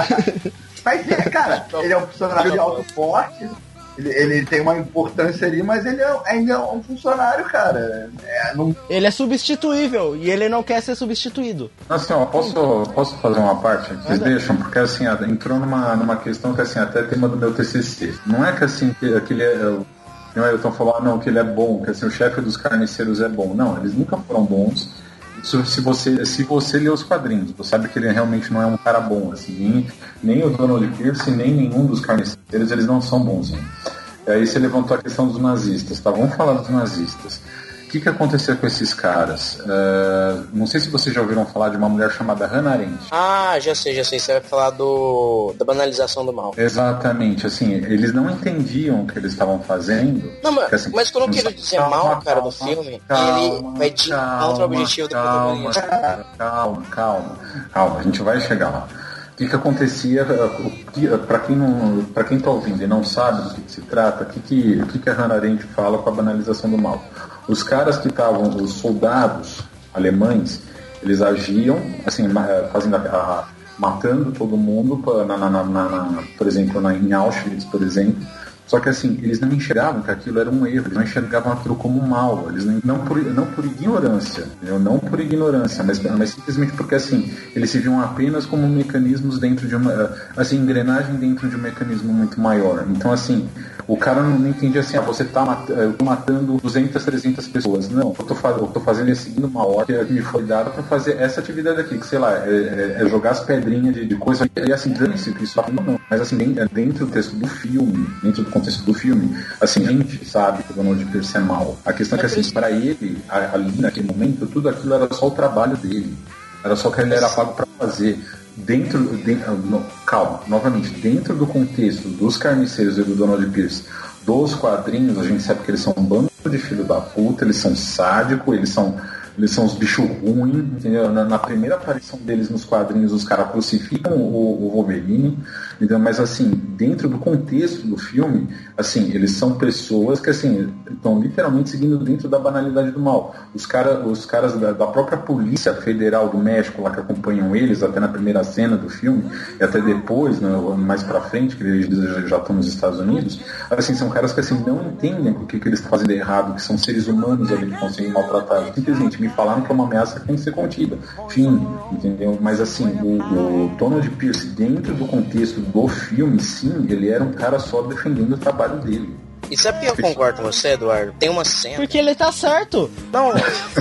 Mas é, cara, ele é um funcionário de alto porte, ele, ele tem uma importância ali, mas ele é, ainda é um funcionário, cara. É, não... Ele é substituível e ele não quer ser substituído. Assim, ó, posso, posso fazer uma parte? Vocês deixam? Porque assim, entrou numa, numa questão que assim, até é tema do meu T C C. Não é que assim, que, que ele é... Não é, eu tô falando, não, que ele é bom, que assim, o chefe dos carniceiros é bom. Não, eles nunca foram bons. Isso, se você, se você lê os quadrinhos, você sabe que ele realmente não é um cara bom, assim, nem, nem o Donald Pierce, nem nenhum dos carniceiros, eles não são bons. Hein? E aí você levantou a questão dos nazistas, tá? Vamos falar dos nazistas. O que, que aconteceu com esses caras? Uh, não sei se vocês já ouviram falar de uma mulher chamada Hannah Arendt. Ah, já sei, já sei. Você vai falar do da banalização do mal. Exatamente, assim, eles não entendiam o que eles estavam fazendo. Não, mas, porque, assim, mas quando eu quero dizer calma, mal, cara, calma, do filme, calma, ele vai de contra o objetivo do calma, protagonista. calma, calma, calma, a gente vai chegar lá. O que, que acontecia, para quem não, para quem está ouvindo e não sabe do que, que se trata, o que, que, o que, que a Hannah Arendt fala com a banalização do mal? Os caras que estavam, os soldados alemães, eles agiam, assim, fazendo a, a, matando todo mundo, na, na, na, na, por exemplo, na, em Auschwitz, por exemplo. Só que assim, eles não enxergavam que aquilo era um erro, eles não enxergavam aquilo como mal, eles não, não, por, não por ignorância, entendeu? Não por ignorância, mas, mas simplesmente porque assim, eles se viam apenas como mecanismos dentro de uma, assim, engrenagem dentro de um mecanismo muito maior. Então assim, o cara não, não entendia assim, ah, você tá mat- eu tô matando duzentas, trezentas pessoas. Não, eu tô, fa- eu tô fazendo é seguindo uma ordem que me foi dada pra fazer essa atividade aqui, que sei lá, é, é, é jogar as pedrinhas de, de coisa, e assim, dane-se que isso tá não, mas assim, dentro do texto do filme, dentro do contexto do filme, assim, a gente sabe que o Donald Pierce é mal. A questão é que, assim, pra ele, ali naquele momento, tudo aquilo era só o trabalho dele. Era só o que ele era pago pra fazer. Dentro, dentro no, calma, novamente, dentro do contexto dos carniceiros e do Donald Pierce, dos quadrinhos, a gente sabe que eles são um bando de filho da puta, eles são sádicos, eles são... Eles são os bichos ruins, entendeu? Na, na primeira aparição deles nos quadrinhos, os caras crucificam o, o Wolverine, entendeu? Mas assim, dentro do contexto do filme, assim, eles são pessoas que assim, estão literalmente seguindo dentro da banalidade do mal. Os, cara, os caras da, da própria Polícia Federal do México, lá que acompanham eles, até na primeira cena do filme, e até depois, né, mais pra frente, que eles já estão nos Estados Unidos, assim, são caras que assim, não entendem o que, que eles estão fazendo errado, que são seres humanos ali que estão sendo maltratados. Simplesmente me falaram que é uma ameaça que tem que ser contida. Fim, entendeu? Mas assim, o, o Donald Pierce, dentro do contexto do filme, sim, ele era um cara só defendendo o trabalho dele. E sabe que eu concordo com você, Eduardo? Tem uma cena... Porque ele tá certo. Não,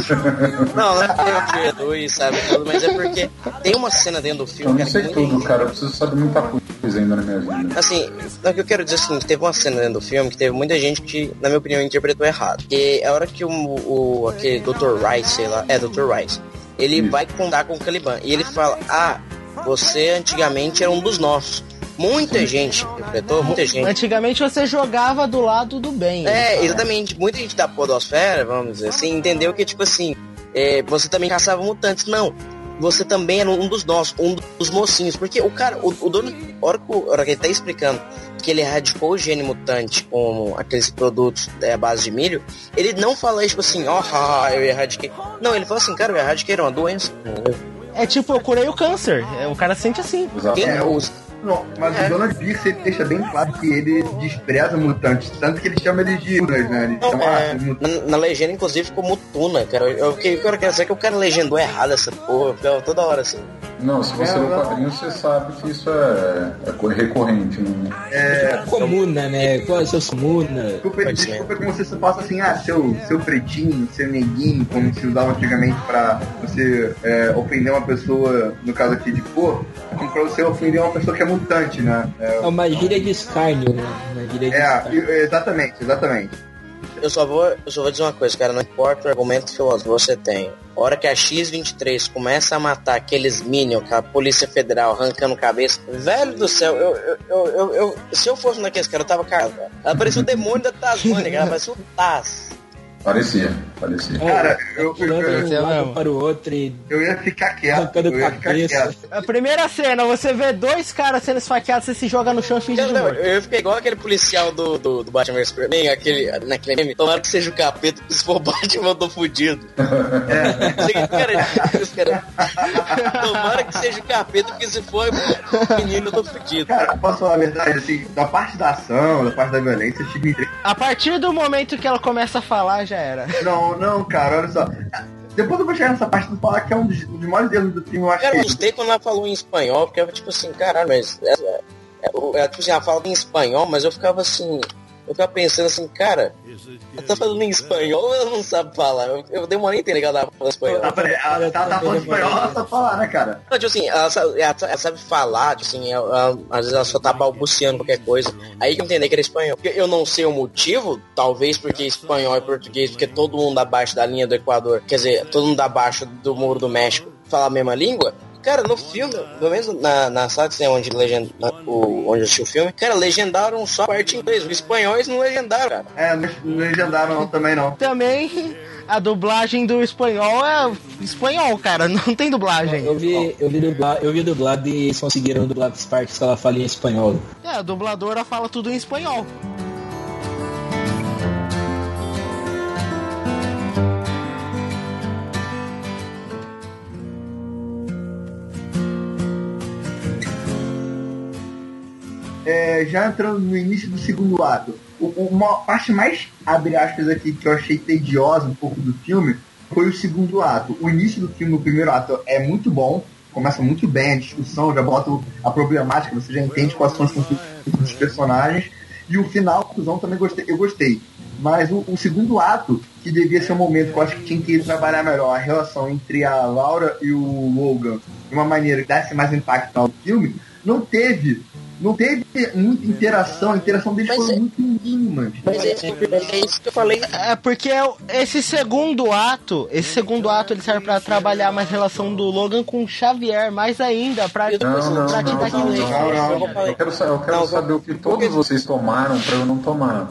não, não é porque eu perdoe, sabe, tudo, mas é porque tem uma cena dentro do filme... Eu não que sei é tudo, muito... cara, eu preciso saber muita coisa ainda na minha vida. Assim, o que eu quero dizer é o seguinte, teve uma cena dentro do filme que teve muita gente que, na minha opinião, interpretou errado. Que é a hora que o, o aquele doutor Rice, sei lá, é, doutor Rice, ele Isso. vai contar com o Caliban, e ele fala, ah, você antigamente era um dos nossos. Muita gente interpretou, muita gente. Antigamente você jogava do lado do bem. É, exatamente. Muita gente da podosfera, vamos dizer assim, entendeu que, tipo assim, é, você também caçava mutantes. Não, você também era um dos nossos, um dos mocinhos. Porque o cara, o, o dono, a hora que, a hora que ele tá explicando que ele erradicou o gene mutante com aqueles produtos é, à base de milho, ele não fala, tipo assim, ó, oh, eu erradiquei. Não, ele fala assim, cara, eu erradiquei uma doença. É tipo, eu curei o câncer. É, o cara sente assim. Quem É, usa? Não, mas É. o Donald Pierce ele deixa bem claro que ele despreza mutantes, tanto que ele chama eles de Unas, né? Ele Não, chama é, ah, mutantes. na, na legenda, inclusive, ficou mutuna, cara. Eu, eu, eu quero dizer que o cara legendou errado essa porra, ficava toda hora assim. Não, se você É, lê o não. quadrinho, você sabe que isso é, é recorrente. Não... É, Comuna, né? Qual é o seu comuna? desculpa, Pode ser. desculpa como você passa assim, ah, seu, seu pretinho, seu neguinho, como se usava antigamente pra você é, ofender uma pessoa, no caso aqui de cor, como pra você ofender uma pessoa que é mutante, né? É uma gíria de escárnio, né? Uma gíria de É, escárnio. é, exatamente, exatamente. Eu só vou, eu só vou dizer uma coisa, cara, não importa o argumento filosófico que você tem. A hora que a X vinte e três começa a matar aqueles Minions, com a Polícia Federal arrancando cabeça, velho do céu, eu, eu, eu, eu, eu- se eu fosse naqueles caras, eu tava cagado, velho. Ela parecia o demônio da Tasmania, cara, parecia o Taz. Parecia, parecia. Cara, eu, eu, eu, de um lado mesmo. para o outro e eu ia ficar quieto. arrancando Eu ia ficar cabeça. quieto. A primeira cena, você vê dois caras sendo esfaqueados, você se joga no chão e finge Cara, de não, morto. eu fiquei igual aquele policial do, do, do Batman vs Superman, aquele, naquele meme. Tomara que seja o capeta, se for o Batman, eu tô fudido. É. Cara, esse cara, tomara que seja o capeta, porque se for o menino, eu tô fudido. Cara, posso falar a verdade, assim, da parte da ação, da parte da violência, eu tive interesse. A partir do momento que ela começa a falar, já era. Não, não, cara, olha só. Depois eu vou chegar nessa parte do falar que é um dos, um dos maiores erros do filme, eu acho Cara, eu que gostei quando ela falou em espanhol, porque eu tipo assim, caralho, mas é, é, é, tipo assim, ela fala em espanhol, mas eu ficava assim, eu ficava pensando assim, cara, ela tá falando em espanhol ou ela não sabe falar? Eu, eu demorei a entender que ela tava falando espanhol. Ela, ela, ela tá falando espanhol, ela sabe falar, né, cara? Não, tipo assim, ela sabe, ela, ela sabe falar, tipo assim, ela, ela, às vezes ela só tá balbuciando qualquer coisa. Aí que eu entendi que era espanhol. Eu não sei o motivo, talvez porque espanhol e português, porque todo mundo abaixo da linha do Equador, quer dizer, todo mundo abaixo do Muro do México fala a mesma língua. Cara, no filme, pelo menos na, na sala que tem onde, legend, na, o, onde eu assisti o filme, cara, legendaram só a parte em inglês. Os espanhóis não legendaram, cara. É, não legendaram não, também não. Também, a dublagem do espanhol é espanhol, cara, não tem dublagem. Eu vi, eu vi dublado, eu vi dublado e eles conseguiram dublar as partes que ela fala em espanhol. É, a dubladora fala tudo em espanhol. É, já entrando no início do segundo ato, o- uma parte mais, abre aspas aqui, que eu achei tediosa um pouco do filme, foi o segundo ato. O início do filme, o primeiro ato, é muito bom, começa muito bem a discussão, já bota o- a problemática, você já entende quais são os conflitos dos personagens, e o final, a conclusão, também gostei, eu gostei. Mas o, o segundo ato, que devia ser um momento que eu acho que tinha que trabalhar melhor a relação entre a Laura e o Logan, de uma maneira que desse mais impacto ao filme, não teve. Não teve muita interação, a interação deles Mas foi é- muito mínima. Mas é, é isso que eu falei. É porque esse segundo ato, esse segundo ato ele serve pra trabalhar mais a relação do Logan com o Xavier, mais ainda, pra, Eu tô Não, pensando, não, pra não, te dar não, aquele... não, Não, não. Eu falei- Eu quero, sa- eu quero Não, saber o que todos vocês tomaram pra eu não tomar.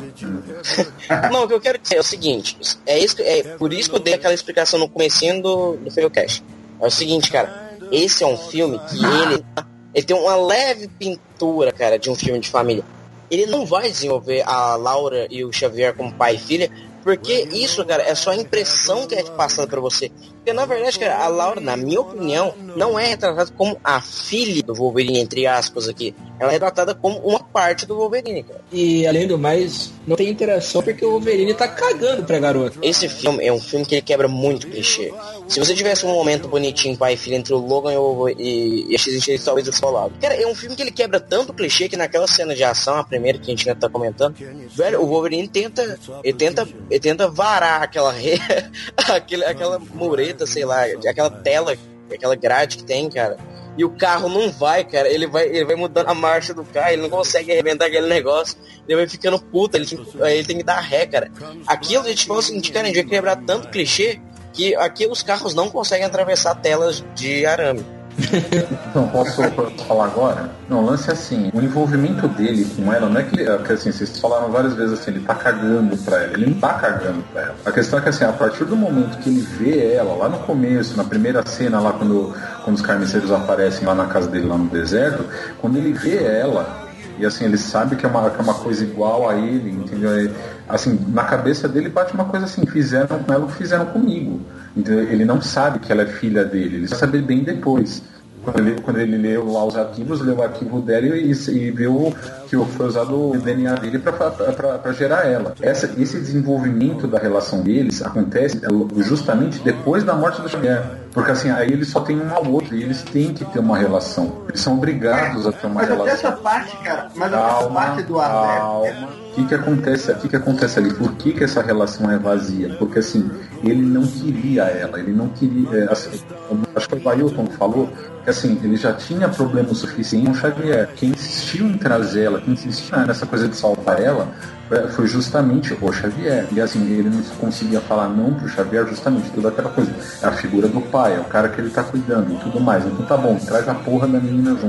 Não, o que eu quero dizer é o seguinte, é, isso que, é por isso que eu dei aquela explicação no comecinho do, do Failcast. É o seguinte, cara, esse é um filme que ele, ele tem uma leve pintura, cara, de um filme de família. Ele não vai desenvolver a Laura e o Xavier como pai e filha, porque isso, cara, é só a impressão que é passada pra você. Porque, na verdade, cara, a Laura, na minha opinião, não é retratada como a filha do Wolverine, entre aspas, aqui. Ela é retratada como uma parte do Wolverine, cara. E além do mais, não tem interação porque o Wolverine tá cagando pra garota. Esse filme é um filme que ele quebra muito clichê. Se você tivesse um momento bonitinho, pai e filho, entre o Logan e, o, e, e a X-Infinity, talvez eu falava. Cara, é um filme que ele quebra tanto clichê que naquela cena de ação, a primeira que a gente ainda tá comentando, velho, o Wolverine tenta, ele tenta, ele tenta varar aquela re... aquele, aquela mureta, sei lá, aquela tela, aquela grade que tem, cara. E o carro não vai, cara. Ele vai, ele vai mudando a marcha do carro, ele não consegue arrebentar aquele negócio. Ele vai ficando puta, ele tem, ele tem que dar ré, cara. Aquilo a gente fala o seguinte, cara, a gente vai quebrar tanto clichê que aqui os carros não conseguem atravessar telas de arame. Então, posso, posso falar agora? Não, o lance é assim, o envolvimento dele com ela, não é que, que assim, vocês falaram várias vezes assim, ele tá cagando pra ela, ele não tá cagando pra ela. A questão é que assim, a partir do momento que ele vê ela, lá no começo, na primeira cena, lá quando, quando os carniceiros aparecem lá na casa dele, lá no deserto, quando ele vê ela, e assim, ele sabe que é uma, que é uma coisa igual a ele, entendeu? Ele, assim, na cabeça dele bate uma coisa assim, fizeram com ela o que fizeram comigo. Entendeu? Ele não sabe que ela é filha dele, ele vai saber bem depois. Quando ele, quando ele leu lá os arquivos, leu o arquivo dela e, e viu que foi usado o D N A dele para gerar ela. Essa, esse desenvolvimento da relação deles acontece justamente depois da morte do Xavier. Porque assim, aí eles só têm um ao outro e eles têm que ter uma relação. Eles são obrigados a ter uma mas relação. Mas até essa parte, cara, mas até essa parte do Arthur. O que que acontece, que que acontece ali? Por que que essa relação é vazia? Porque assim, ele não queria ela, ele não queria... É, assim, acho que o Ailton falou que assim, ele já tinha problema o suficiente com o Xavier. Quem insistiu em trazer ela, quem insistiu nessa coisa de salvar ela, foi justamente o Xavier. E assim, ele não conseguia falar não pro Xavier, justamente toda aquela coisa. É a figura do pai, é o cara que ele tá cuidando e tudo mais. Então tá bom, traz a porra da menina junto.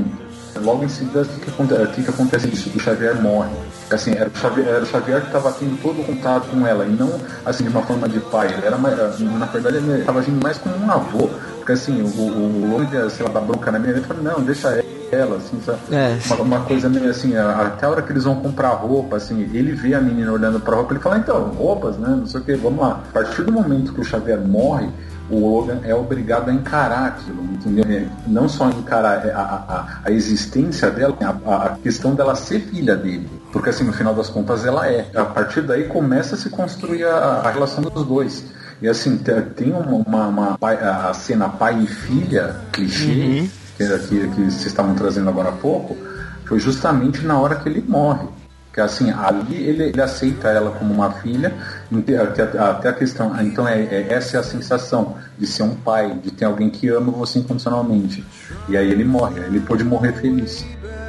Logo em seguida, o que, que, acontece, que, que acontece isso? O Xavier morre. Assim, era o Xavier, era o Xavier que estava tendo todo o contato com ela, e não assim, de uma forma de pai. Ele era mais, na verdade, ele estava agindo mais como um avô. Porque assim, o, o, o homem, sei lá, da bronca na minha, ele falou, não, deixa ela, assim, sabe? É. Uma, uma coisa meio assim, até a hora que eles vão comprar roupa, assim, ele vê a menina olhando pra roupa, ele fala, então, roupas, né, não sei o que, vamos lá. A partir do momento que o Xavier morre, o Logan é obrigado a encarar aquilo, entendeu? Não só encarar a, a, a existência dela, a, a questão dela ser filha dele. Porque assim, no final das contas, ela é. A partir daí começa a se construir a, a relação dos dois. E assim, tem uma, uma, uma a cena pai e filha, clichê, uhum. que, que, que vocês estavam trazendo agora há pouco, foi justamente na hora que ele morre. Que assim, ali ele, ele aceita ela como uma filha, até a questão, então é, é, essa é a sensação de ser um pai, de ter alguém que ama você incondicionalmente. E aí ele morre, ele pôde morrer feliz.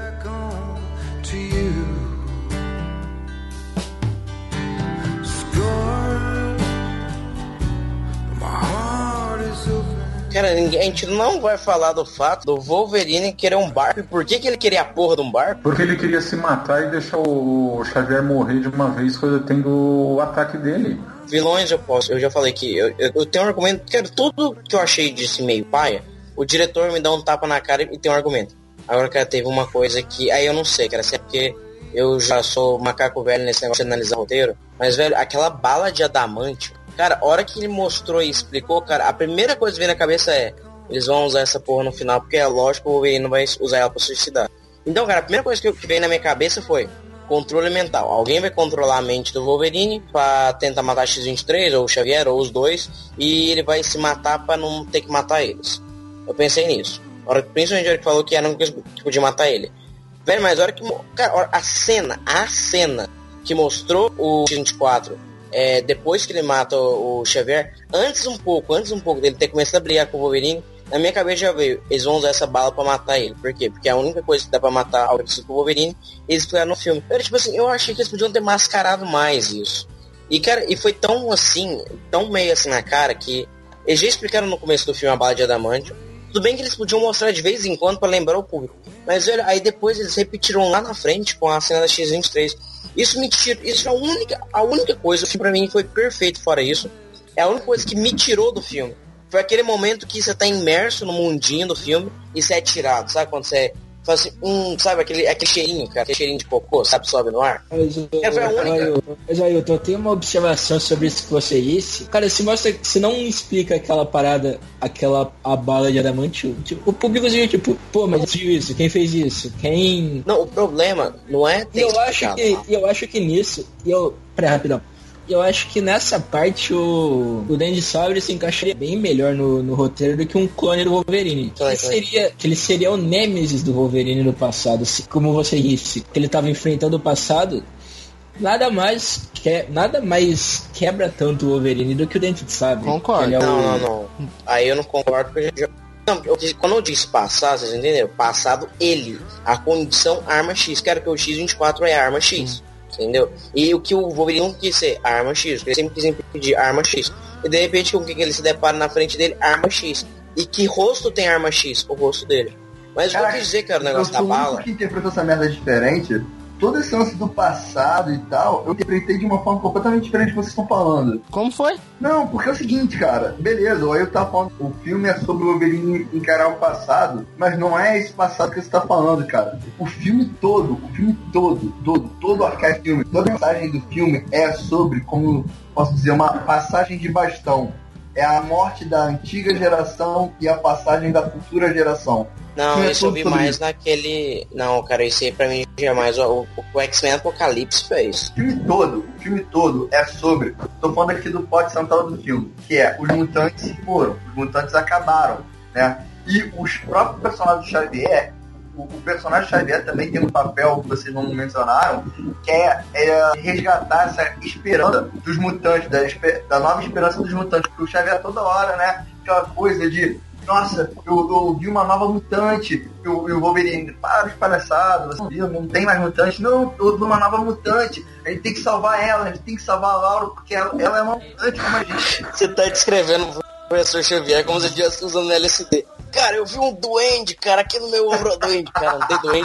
Cara, a gente não vai falar do fato do Wolverine querer um barco. E por que, que ele queria a porra de um barco? Porque ele queria se matar e deixar o Xavier morrer de uma vez quando tendo o ataque dele. Vilões eu posso, eu já falei que eu, eu, eu tenho um argumento, cara, tudo que eu achei disso meio paia, o diretor me dá um tapa na cara e tem um argumento. Agora, cara, teve uma coisa que, aí eu não sei, cara, se é porque eu já sou macaco velho nesse negócio de analisar roteiro, mas, velho, aquela bala de adamantio, cara, a hora que ele mostrou e explicou, cara, a primeira coisa que veio na cabeça é, eles vão usar essa porra no final, porque é lógico que o Wolverine não vai usar ela pra suicidar. Então, cara, a primeira coisa que veio na minha cabeça foi controle mental. Alguém vai controlar a mente do Wolverine pra tentar matar X vinte e três, ou o Xavier, ou os dois, e ele vai se matar pra não ter que matar eles. Eu pensei nisso. A hora, principalmente a hora que falou que era um que podia matar ele. Velho, mas a hora que... Cara, a cena, a cena que mostrou o X vinte e quatro... É, depois que ele mata o, o Xavier, antes um pouco, antes um pouco dele ter começado a brigar com o Wolverine, na minha cabeça já veio, eles vão usar essa bala pra matar ele. Por quê? Porque a única coisa que dá pra matar alguém com o Wolverine, eles fizeram no filme. Eu, tipo assim, eu achei que eles podiam ter mascarado mais isso. E, cara, e foi tão assim, tão meio assim na cara, que eles já explicaram no começo do filme a bala de adamantio. Tudo bem que eles podiam mostrar de vez em quando pra lembrar o público. Mas, velho, aí depois eles repetiram lá na frente com a cena da X vinte e três. Isso me tira, isso é a única, a única coisa que pra mim foi perfeito fora isso. É a única coisa que me tirou do filme. Foi aquele momento que você tá imerso no mundinho do filme e você é tirado, sabe? Quando você faz assim, hum, sabe aquele, aquele cheirinho, cara, aquele cheirinho de cocô, sabe? Sobe no ar. Mas, é, foi a única. Mas, Ailton, eu tenho uma observação sobre isso que você disse. Cara, se mostra, se não explica aquela parada, aquela a bala de adamantio, tipo, o públicozinho, tipo, pô, mas viu isso? Quem fez isso? Quem... Não, o problema não é ter eu acho que Eu acho que nisso, eu... Pera, rapidão. Eu acho que nessa parte o, o Danny Sauer se encaixaria bem melhor no, no roteiro do que um clone do Wolverine. Que ele, seria, que ele seria o Nêmesis do Wolverine no passado, como você disse, que ele estava enfrentando o passado. Nada mais, que, nada mais quebra tanto o Wolverine do que o Dente Sabre. Concordo. É não, o... não, não. Aí eu não concordo porque já... não, eu, quando eu disse passado, vocês entenderam? Passado ele. A condição arma X. Quero que o X vinte e quatro é arma X. Hum. Entendeu? E o que o Wolverine não quis ser arma X, ele sempre quis impedir arma X. E de repente, com o que ele se depara na frente dele? Arma X. E que rosto tem arma X? O rosto dele. Mas eu vou dizer, cara, o negócio da bala. Eu que interpretou essa merda diferente. Todo esse lance do passado e tal, eu interpretei de uma forma completamente diferente do que vocês estão falando. Como foi? Não, porque é o seguinte, cara. Beleza, o Ailton tá falando, o filme é sobre o Wolverine encarar o passado, mas não é esse passado que você tá falando, cara. O filme todo, o filme todo, todo, todo o arcade filme, toda a mensagem do filme é sobre, como posso dizer, uma passagem de bastão. É a morte da antiga geração e a passagem da futura geração. Não, isso eu vi mais isso. naquele... Não, cara, isso aí pra mim já é mais o, o X-Men Apocalipse fez. O filme todo, o filme todo é sobre... Tô falando aqui do plot central do filme, que é os mutantes se foram, os mutantes acabaram, né? E os próprios personagens do Xavier, o, o personagem Xavier também tem um papel que vocês não mencionaram, que é, é resgatar essa esperança dos mutantes, da, da nova esperança dos mutantes, porque o Xavier toda hora, né? Aquela coisa de... Nossa, eu, eu vi uma nova mutante. E o Wolverine, para os palhaçados, você viu, não tem mais mutante. Não, eu vi uma nova mutante. A gente tem que salvar ela, a gente tem que salvar a Laura, porque ela, ela é uma mutante como a gente. Você tá descrevendo o professor Xavier como se ele estivesse usando L S D. cara, eu vi um duende, cara, aqui no meu ombro, duende, cara, não tem duende.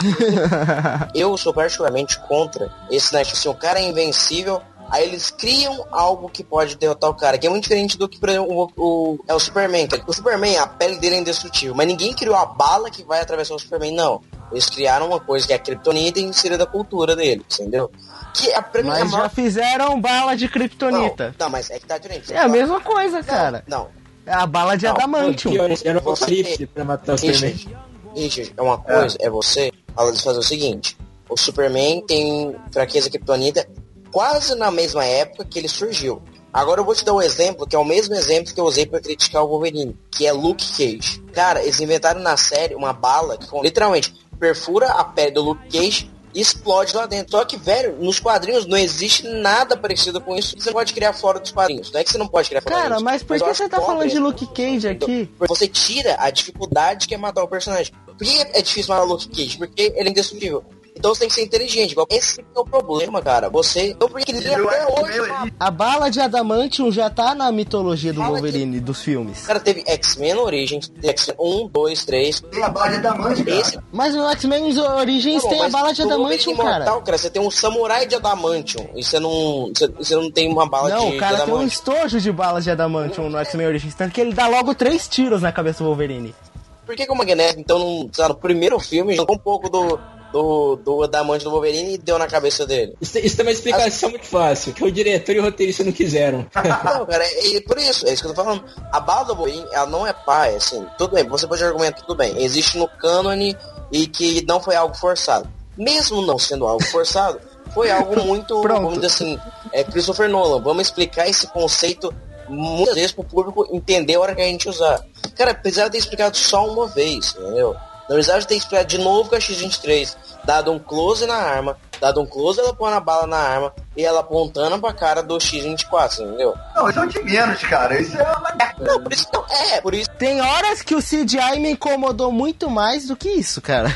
Eu sou particularmente contra esse, né, tipo assim, o cara é invencível, aí eles criam algo que pode derrotar o cara, que é muito diferente do que, por exemplo, o, o, é o Superman. Cara. O Superman, a pele dele é indestrutível, mas ninguém criou a bala que vai atravessar o Superman, não. Eles criaram uma coisa que é a kryptonita e inseriram da cultura dele, entendeu? Que a, pra mim, mas a maior... já fizeram bala de kryptonita. Não, não, mas é que tá diferente. É a mesma coisa, cara. Não, não. É a bala de não, adamantium. Era um apocalipse pra matar o Superman. Richard, é uma coisa, é, é você, fala de fazer o seguinte, o Superman tem fraqueza kryptonita quase na mesma época que ele surgiu. Agora eu vou te dar um exemplo, que é o mesmo exemplo que eu usei pra criticar o Wolverine, que é Luke Cage. Cara, eles inventaram na série uma bala que literalmente perfura a pele do Luke Cage e explode lá dentro. Só que, velho, nos quadrinhos não existe nada parecido com isso. Você pode criar fora dos quadrinhos. Não é que você não pode criar fora dos Cara, mas por que você tá falando de Luke Cage então, aqui? você tira a dificuldade que é matar o personagem. Por que é difícil matar o Luke Cage? Porque ele é indestrutível. Então você tem que ser inteligente. Esse é o problema, cara. Você... Então por que ele até hoje... A bala de adamantium já tá na mitologia do Wolverine, que... dos filmes. Cara, teve X-Men Origins, X-Men um, dois, três... Tem a bala de adamantium, cara. Esse... Mas no X-Men Origins não, tem a bala de adamantium, cara. Imortal, cara. Você tem um samurai de adamantium e você não... Você, você não tem uma bala não, de, o cara de adamantium. Tem um estojo de balas de adamantium no X-Men Origins. Tanto que ele dá logo três tiros na cabeça do Wolverine. Por que que o Magneto, então, não, sabe, no primeiro filme, jogou um pouco do... Do, do adamante do Wolverine e deu na cabeça dele? Isso, isso tem uma explicação As... muito fácil, que o diretor e o roteirista não quiseram. Não, cara, é, é por isso, é isso que eu tô falando. A bala do Wolverine, ela não é pai, assim, tudo bem, você pode argumentar, tudo bem, existe no cânone e que não foi algo forçado. Mesmo não sendo algo forçado, foi algo muito, vamos dizer assim, é Christopher Nolan, vamos explicar esse conceito muitas vezes pro público entender a hora que a gente usar. Cara, precisava ter explicado só uma vez, entendeu? Não precisava ter explicado de novo com a X vinte e três, dado um close na arma, dado um close ela pondo a bala na arma e ela apontando pra cara do X vinte e quatro, entendeu? Não, isso é o de menos, cara. Isso é uma... Não, por isso não. É, por isso. Tem horas que o C G I me incomodou muito mais do que isso, cara.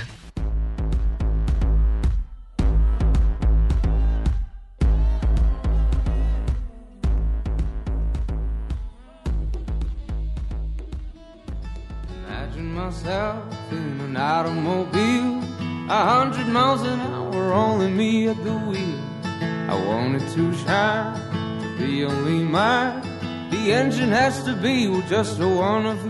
Myself in an automobile, a hundred miles an hour, only me at the wheel. I wanted to shine, to be only mine. The engine has to be just a one of a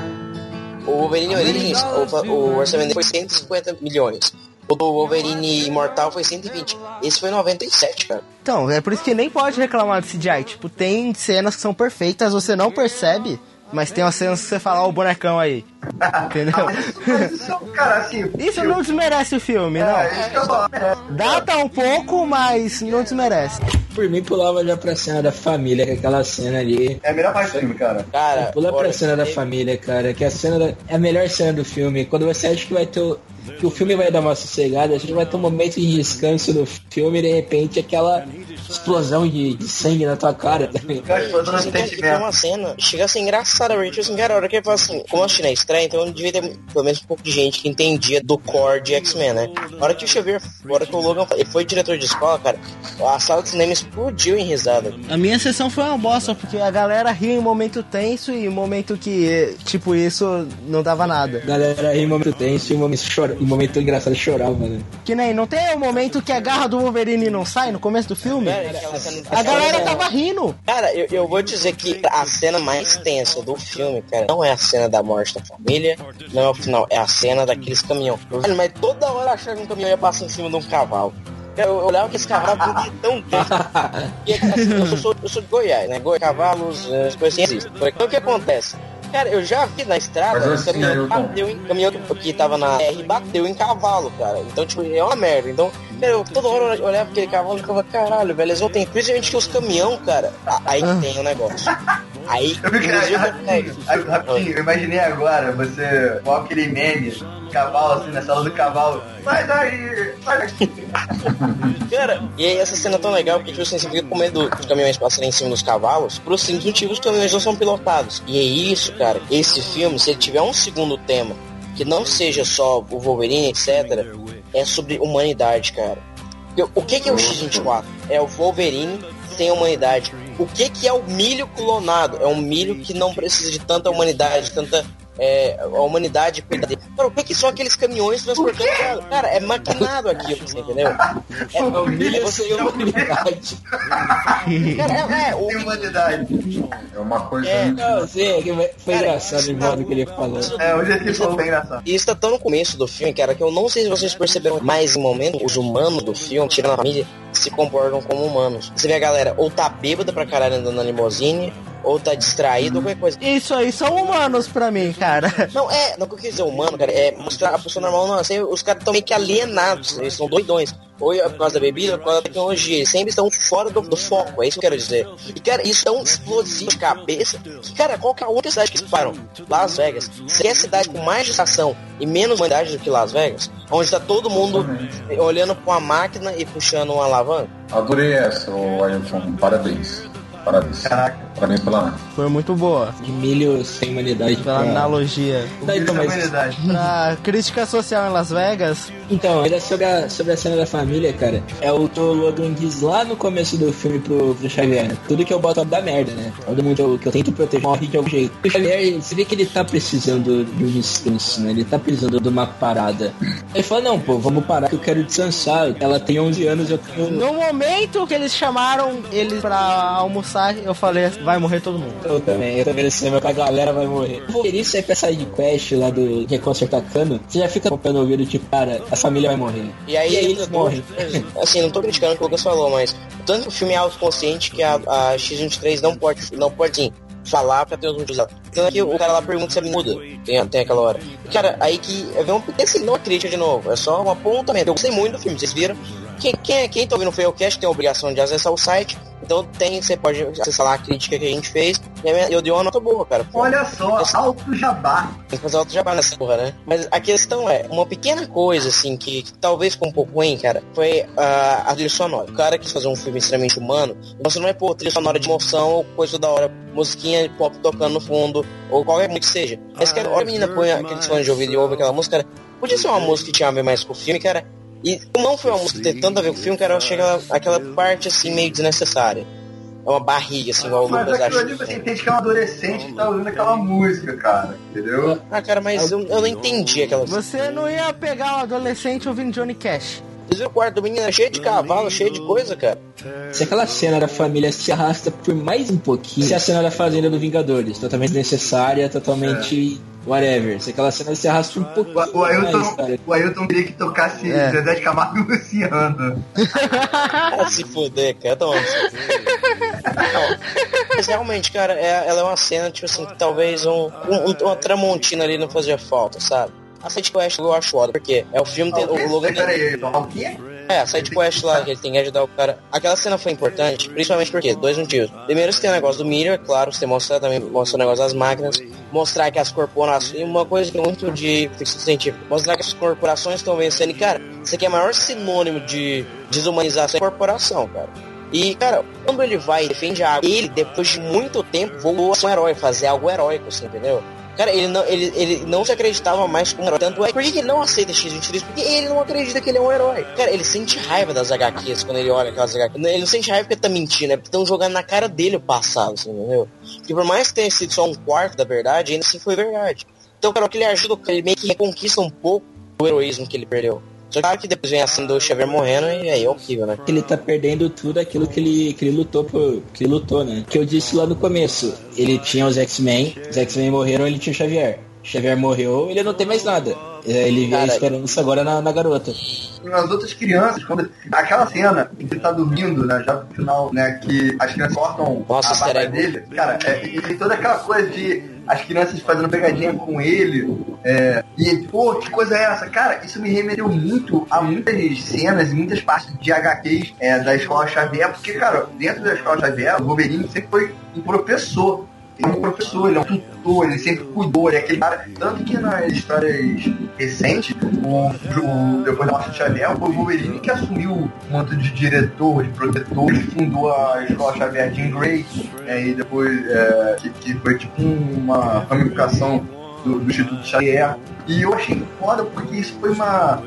kind. O Wolverine Origins, o, o orçamento foi cento e cinquenta milhões. O do Wolverine Imortal foi cento e vinte. Esse foi noventa e sete, cara. Então, é por isso que nem pode reclamar do C G I. Tipo, tem cenas que são perfeitas, você não percebe. Mas tem umas cenas que você fala, ó, o bonecão aí. Entendeu? Mas isso, cara, assim... Isso não desmerece o filme, não. É, isso que eu falo. Data um pouco, mas não desmerece. Por mim, pulava já pra cena da família, que é aquela cena ali... É a melhor parte do filme, cara. Cara, pula pra cena da família, cara, que a cena da... é a melhor cena do filme. Quando você acha que vai ter... O... que o filme vai dar uma sossegada, a gente vai ter um momento de descanso no filme e de repente aquela explosão de, de sangue na tua cara também. Tem uma cena, chega a ser engraçada, porque assim, cara, a hora que ele fala assim, como a China é estranha, então devia ter pelo menos um pouco de gente que entendia do core de X-Men, né? A hora que o Xavier, a hora que o Logan ele foi diretor de escola, cara, a sala de cinema explodiu em risada. A minha sessão foi uma bosta, porque a galera ria em momento tenso e em momento que, tipo, isso não dava nada. A galera ria em momento tenso e em momento, chora, em momento engraçado chorava, né? Que nem, não tem o momento que a garra do Wolverine não sai no começo do filme? A galera tava rindo. Cara, eu, eu vou dizer que a cena mais tensa do filme, cara, não é a cena da morte da família, não é o final, é a cena daqueles caminhões. Mas toda hora achava que um caminhão ia passar em cima de um cavalo. Eu olhava que esse cavalo não tão grande. E assim, eu, sou, eu sou de Goiás, né? Goiás, cavalos, as coisas assim existem. Então o que acontece? Cara, eu já vi na estrada um assim, caminhão, bateu em, caminhão que tava na R bateu em cavalo, cara. Então, tipo, é uma merda. Então, cara, eu toda hora eu olhava aquele cavalo e ficava, caralho, velho, eles vão ter. Principalmente que os caminhão, cara, aí que tem o negócio. Aí, eu fiquei, aí, rapidinho, aí, rapidinho, eu imaginei agora você com aquele meme, cavalo assim, na sala do cavalo. Sai daí, sai daqui. Cara, e aí essa cena é tão legal porque tipo, assim, você fica com medo dos caminhões passarem em cima dos cavalos, por simples motivos os caminhões não são pilotados. E é isso, cara, esse filme, se ele tiver um segundo tema, que não seja só o Wolverine, etcétera, é sobre humanidade, cara. O que que é o X vinte e quatro? É o Wolverine sem humanidade. O que que é o milho clonado? É um milho que não precisa de tanta humanidade, tanta é, a humanidade cuida dele. Cara, o que que são aqueles caminhões transportando gado? Cara, é maquinado aquilo, você entendeu? É família sem humanidade. Cara, é, é, o... Sem humanidade. É uma coisa... É, Não, sim, que foi Cara, engraçado o modo que ele falou. É, o jeito que ele falou foi engraçado. E isso tá tão no começo do filme, cara, que eu não sei se vocês perceberam, mas em momento, os humanos do filme, tirando a família, se comportam como humanos. Você vê a galera ou tá bêbada pra caralho andando na limusine, ou tá distraído, ou qualquer coisa. Isso aí são humanos pra mim, cara. Não, é, não que eu quis dizer humano, cara, é mostrar a pessoa normal, não, assim, os caras estão meio que alienados, eles são doidões. Ou é por causa da bebida, ou por causa da tecnologia, eles sempre estão fora do, do foco, é isso que eu quero dizer. E, cara, isso é um explosivo de cabeça, que, cara, qual que é a outra cidade que eles param? Las Vegas. Se é a cidade com mais distração e menos humanidade do que Las Vegas, onde tá todo mundo olhando pra uma máquina e puxando uma alavanca. Adorei essa, ô Ailton, parabéns. Parabéns. Caraca. Parabéns pela... Foi muito boa. De milho sem humanidade. Pela pra... analogia. Daí, então, mas... humanidade. Pra crítica social em Las Vegas. Então, ainda sobre a, sobre a cena da família, cara, é o Tom Logan diz lá no começo do filme pro, pro Xavier: tudo que eu boto da merda, né? Todo mundo que eu, que eu tento proteger morre de algum jeito. O Xavier, você vê que ele tá precisando de um descanso, né? Ele tá precisando de uma parada. Ele fala: não, pô, vamos parar que eu quero descansar. Ela tem onze anos, eu tenho... No momento que eles chamaram ele pra almoçar, eu falei: vai morrer todo mundo. Eu também, eu também sei, mas a galera vai morrer. Vou querer sair pra sair de quest lá do que é consertar cano, você já fica com o pé no ouvido, tipo, cara, a família vai morrer. E aí, e aí eles eles morrem. Assim, não tô criticando o que o Lucas falou, mas tanto que o filme é autoconsciente que a, a X vinte e três não pode, não pode sim, falar pra ter os motivos dela. Tanto que o cara lá pergunta se ele muda, tem, tem aquela hora. E, cara, aí que vem um... Esse não é crítica de novo, é só um apontamento. Eu gostei muito do filme, vocês viram? Quem, quem, quem tá ouvindo o Failcast tem a obrigação de acessar o site, então tem, você pode acessar lá a crítica que a gente fez, e eu dei uma nota boa, cara. Olha só, alto jabá. Tem que fazer alto jabá nessa porra, né? Mas a questão é, uma pequena coisa, assim, que, que talvez ficou um pouco ruim, cara, foi uh, a trilha sonora. O cara quis fazer um filme extremamente humano, então você não é, pô, trilha sonora de emoção ou coisa da hora, musiquinha de pop tocando no fundo, ou qualquer música que seja. Mas, cara, olha a menina põe aqueles fones de ouvido e ouve aquela música, cara, podia ser uma música que tinha a ver mais com o filme, cara. E não foi uma música que teve tanto a ver com o filme, cara, eu achei aquela, aquela parte, assim, meio desnecessária. É uma barriga, assim, igual o Mas Lucas aquilo acha. ali você entende que é um adolescente que tá ouvindo aquela música, cara, entendeu? Ah, cara, mas eu, eu não entendi aquela música. Você não ia pegar um adolescente ouvindo Johnny Cash. Vocês viram o quarto do menino é cheio de cavalo, cheio de coisa, cara. Se aquela cena da família se arrasta por mais um pouquinho, se a cena da fazenda do Vingadores, totalmente desnecessária, totalmente é. whatever. Se aquela cena se arrasta um pouquinho O, o, Ailton, mais, cara. o Ailton queria que tocasse É. Zezé de Camargo e Luciano. Ah, se fuder, cara, tá onde? Não, mas realmente, cara, é, ela é uma cena, tipo assim, que talvez um, um, uma Tramontina ali não fazia falta, sabe? A sidequest eu acho foda, porque é o filme... Tem, o Logan... Peraí, o quê? É, a sidequest lá, que ele tem que ajudar o cara. Aquela cena foi importante, principalmente porque, dois motivos. Primeiro, você tem o negócio do Miller, claro, você mostra também, mostra o negócio das máquinas, mostrar que as corporações, e uma coisa que é muito de ficção científica, mostrar que as corporações estão vencendo, e cara, isso aqui é o maior sinônimo de desumanização é corporação, cara. E, cara, quando ele vai e defende a água, ele, depois de muito tempo, voltou a ser um herói, fazer algo heróico, assim, entendeu? Cara, ele não, ele, ele não se acreditava mais como um herói. Tanto é, por que ele não aceita X vinte e três? Porque ele não acredita que ele é um herói. Cara, ele sente raiva das H Qs quando ele olha aquelas H Qs. Ele não sente raiva porque tá mentindo, é porque estão jogando na cara dele o passado, assim, entendeu? Porque por mais que tenha sido só um quarto da verdade, ainda assim foi verdade. Então, cara, o que ele ajuda, ele meio que reconquista um pouco o heroísmo que ele perdeu. Só que claro que depois vem assim do Xavier morrendo e aí é horrível, né? Ele tá perdendo tudo aquilo que ele, que ele lutou por, que ele lutou, né? Que eu disse lá no começo, ele tinha os X-Men, os X-Men morreram, ele tinha o Xavier. Xavier morreu, ele não tem mais nada. Ele vê a esperança agora na, na garota. As outras crianças, quando aquela cena em que ele tá dormindo, né, já no final, né, que as crianças cortam Nossa, a barba é dele, cara, é, e tem toda aquela coisa de as crianças fazendo pegadinha com ele, é, e pô, que coisa é essa? Cara, isso me remeteu muito a muitas cenas e muitas partes de H Qs é, da Escola Xavier, porque, cara, dentro da Escola Xavier, o Wolverine sempre foi um professor. Ele é um professor, ele é um tutor, ele sempre cuidou, ele é aquele cara. Tanto que nas histórias recentes, o, o, depois da morte de Xavier, foi o Wolverine que assumiu o manto de diretor, de protetor, ele fundou a Escola Xavier Jean Grey, é, e depois é, que, que foi tipo uma ramificação do, do Instituto Xavier. E eu achei foda porque isso foi uma.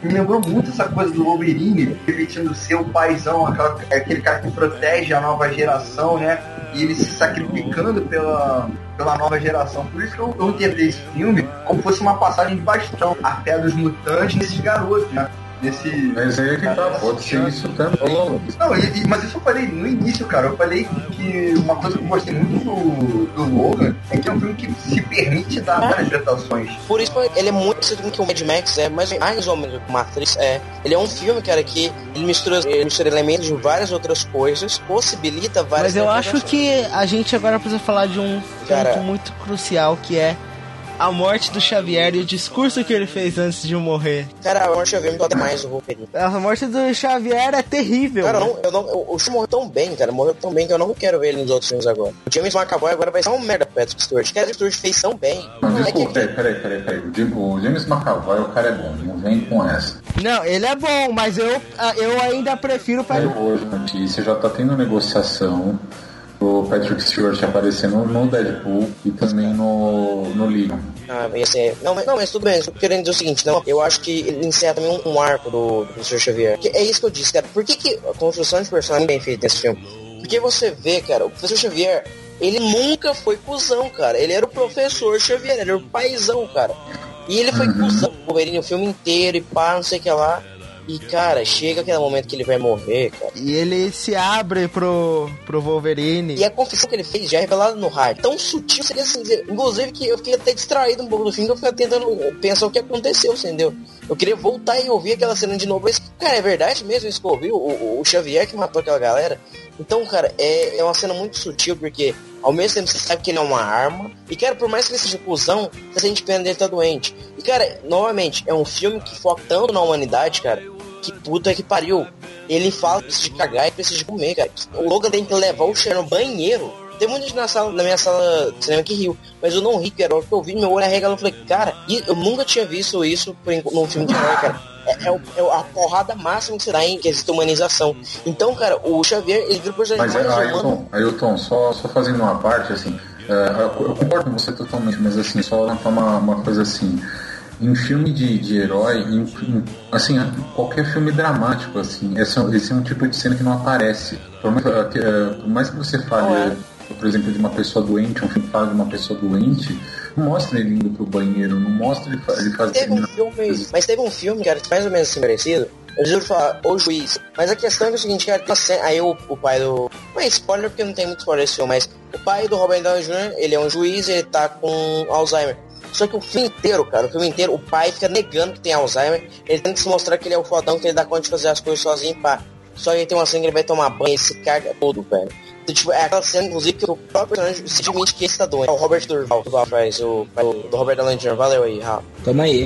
me lembrou muito essa coisa do Wolverine, repetindo ser o paizão, aquela, aquele cara que protege a nova geração, né? E ele se sacrificando pela, pela nova geração. Por isso que eu, eu interpretei esse filme como fosse uma passagem de bastão, a fé dos mutantes nesses garotos, né? Nesse... Mas aí que tá, pode ser isso também. Não, e, e, mas isso eu falei no início, cara. Eu falei que uma coisa que eu gostei muito do, do Logan é que é um filme que se permite dar várias interpretações. Por isso ele é muito parecido com o que o Mad Max é, mas mais ou menos com Matrix é. Ele é um filme, cara, que ele mistura, ele mistura elementos de várias outras coisas, possibilita várias. Mas eu acho que a gente agora precisa falar de um Cara, ponto muito crucial, que é a morte do Xavier e o discurso que ele fez antes de morrer. Cara, a morte do Xavier me dói demais o Wolverine. A morte do Xavier é terrível. Cara, não, eu não, o Xavier morreu tão bem, cara, morreu tão bem que eu não quero ver ele nos outros filmes agora. O James McAvoy agora vai ser um merda, Patrick Stewart. O Patrick Stewart fez tão bem. Não, É desculpa, que- peraí, peraí, peraí, peraí. O Jim- O James McAvoy, o cara é bom, não vem com essa. Não, ele é bom, mas eu, eu ainda prefiro para Aí hoje, notícia, já tá tendo negociação pro Patrick Stewart aparecer no, no Deadpool e também no, no Legion. Ah, ia ser... não, mas, não, mas tudo bem, eu tô querendo dizer o seguinte, não, eu acho que ele encerra também um, um arco do, do professor Xavier. Que é isso que eu disse, cara. Por que, que a construção de personagem é bem feita nesse filme? Porque você vê, cara, o professor Xavier, ele nunca foi cuzão, cara. Ele era o professor Xavier, ele era o paizão, cara. E ele foi cuzão com o Wolverine o filme inteiro e pá, não sei o que lá. E, cara, chega aquele momento que ele vai morrer, cara. E ele se abre pro, pro Wolverine. E a confissão que ele fez já é revelada no rádio. Tão sutil, seria assim dizer. Inclusive que eu fiquei até distraído um pouco do filme, que eu fiquei tentando pensar o que aconteceu, entendeu? Eu queria voltar e ouvir aquela cena de novo. Mas, cara, é verdade mesmo isso que eu ouvi? O, o, o Xavier que matou aquela galera? Então, cara, é, é uma cena muito sutil, porque ao mesmo tempo você sabe que ele é uma arma. E, cara, por mais que ele seja cuzão, você sente pena dele tá doente. E, cara, novamente, é um filme que foca tanto na humanidade, cara, que puta que pariu. Ele fala que precisa de cagar e precisa de comer, cara. O Logan tem que levar o Cher no banheiro. Tem muita gente na, sala, na minha sala de cinema que riu, mas eu não ri, cara. O que eu vi, meu olho arregalou, eu falei, cara, eu nunca tinha visto isso num filme de herói, cara. É, é, o, é a porrada máxima que você dá em quesito humanização. Então, cara, o Xavier, ele vira o personagem Mas, mais Ailton, humano. Ailton, só, só fazendo uma parte, assim, é, eu, eu concordo com você totalmente, mas assim, só levantar uma, uma coisa assim. Em filme de, de herói, em, em, assim, qualquer filme dramático, assim, esse é, esse é um tipo de cena que não aparece. Por mais, que, por mais que você fale, por exemplo, de uma pessoa doente, um filme que fala de uma pessoa doente, não mostra ele indo pro banheiro, não mostra ele, ele fazendo... Teve um filme, mas teve um filme, cara, mais ou menos assim parecido. Eu juro falar, O Juiz. Mas a questão é, que é o seguinte, cara, tem uma cena, aí o, o pai do... Não é spoiler porque não tem muito spoiler desse filme, mas o pai do Robert Downey júnior, ele é um juiz e ele tá com Alzheimer. Só que o filme inteiro, cara, o filme inteiro, o pai fica negando que tem Alzheimer. Ele tem que se mostrar que ele é o fodão, que ele dá conta de fazer as coisas sozinho, pá. Só que ele tem uma cena que ele vai tomar banho e se caga todo, velho. Então, tipo, é aquela cena, inclusive, que o próprio personagem simplesmente que esse tá doente. É o Robert Durval, Durval faz, o pai do Robert Downey júnior Valeu aí, Rafa. Tamo aí.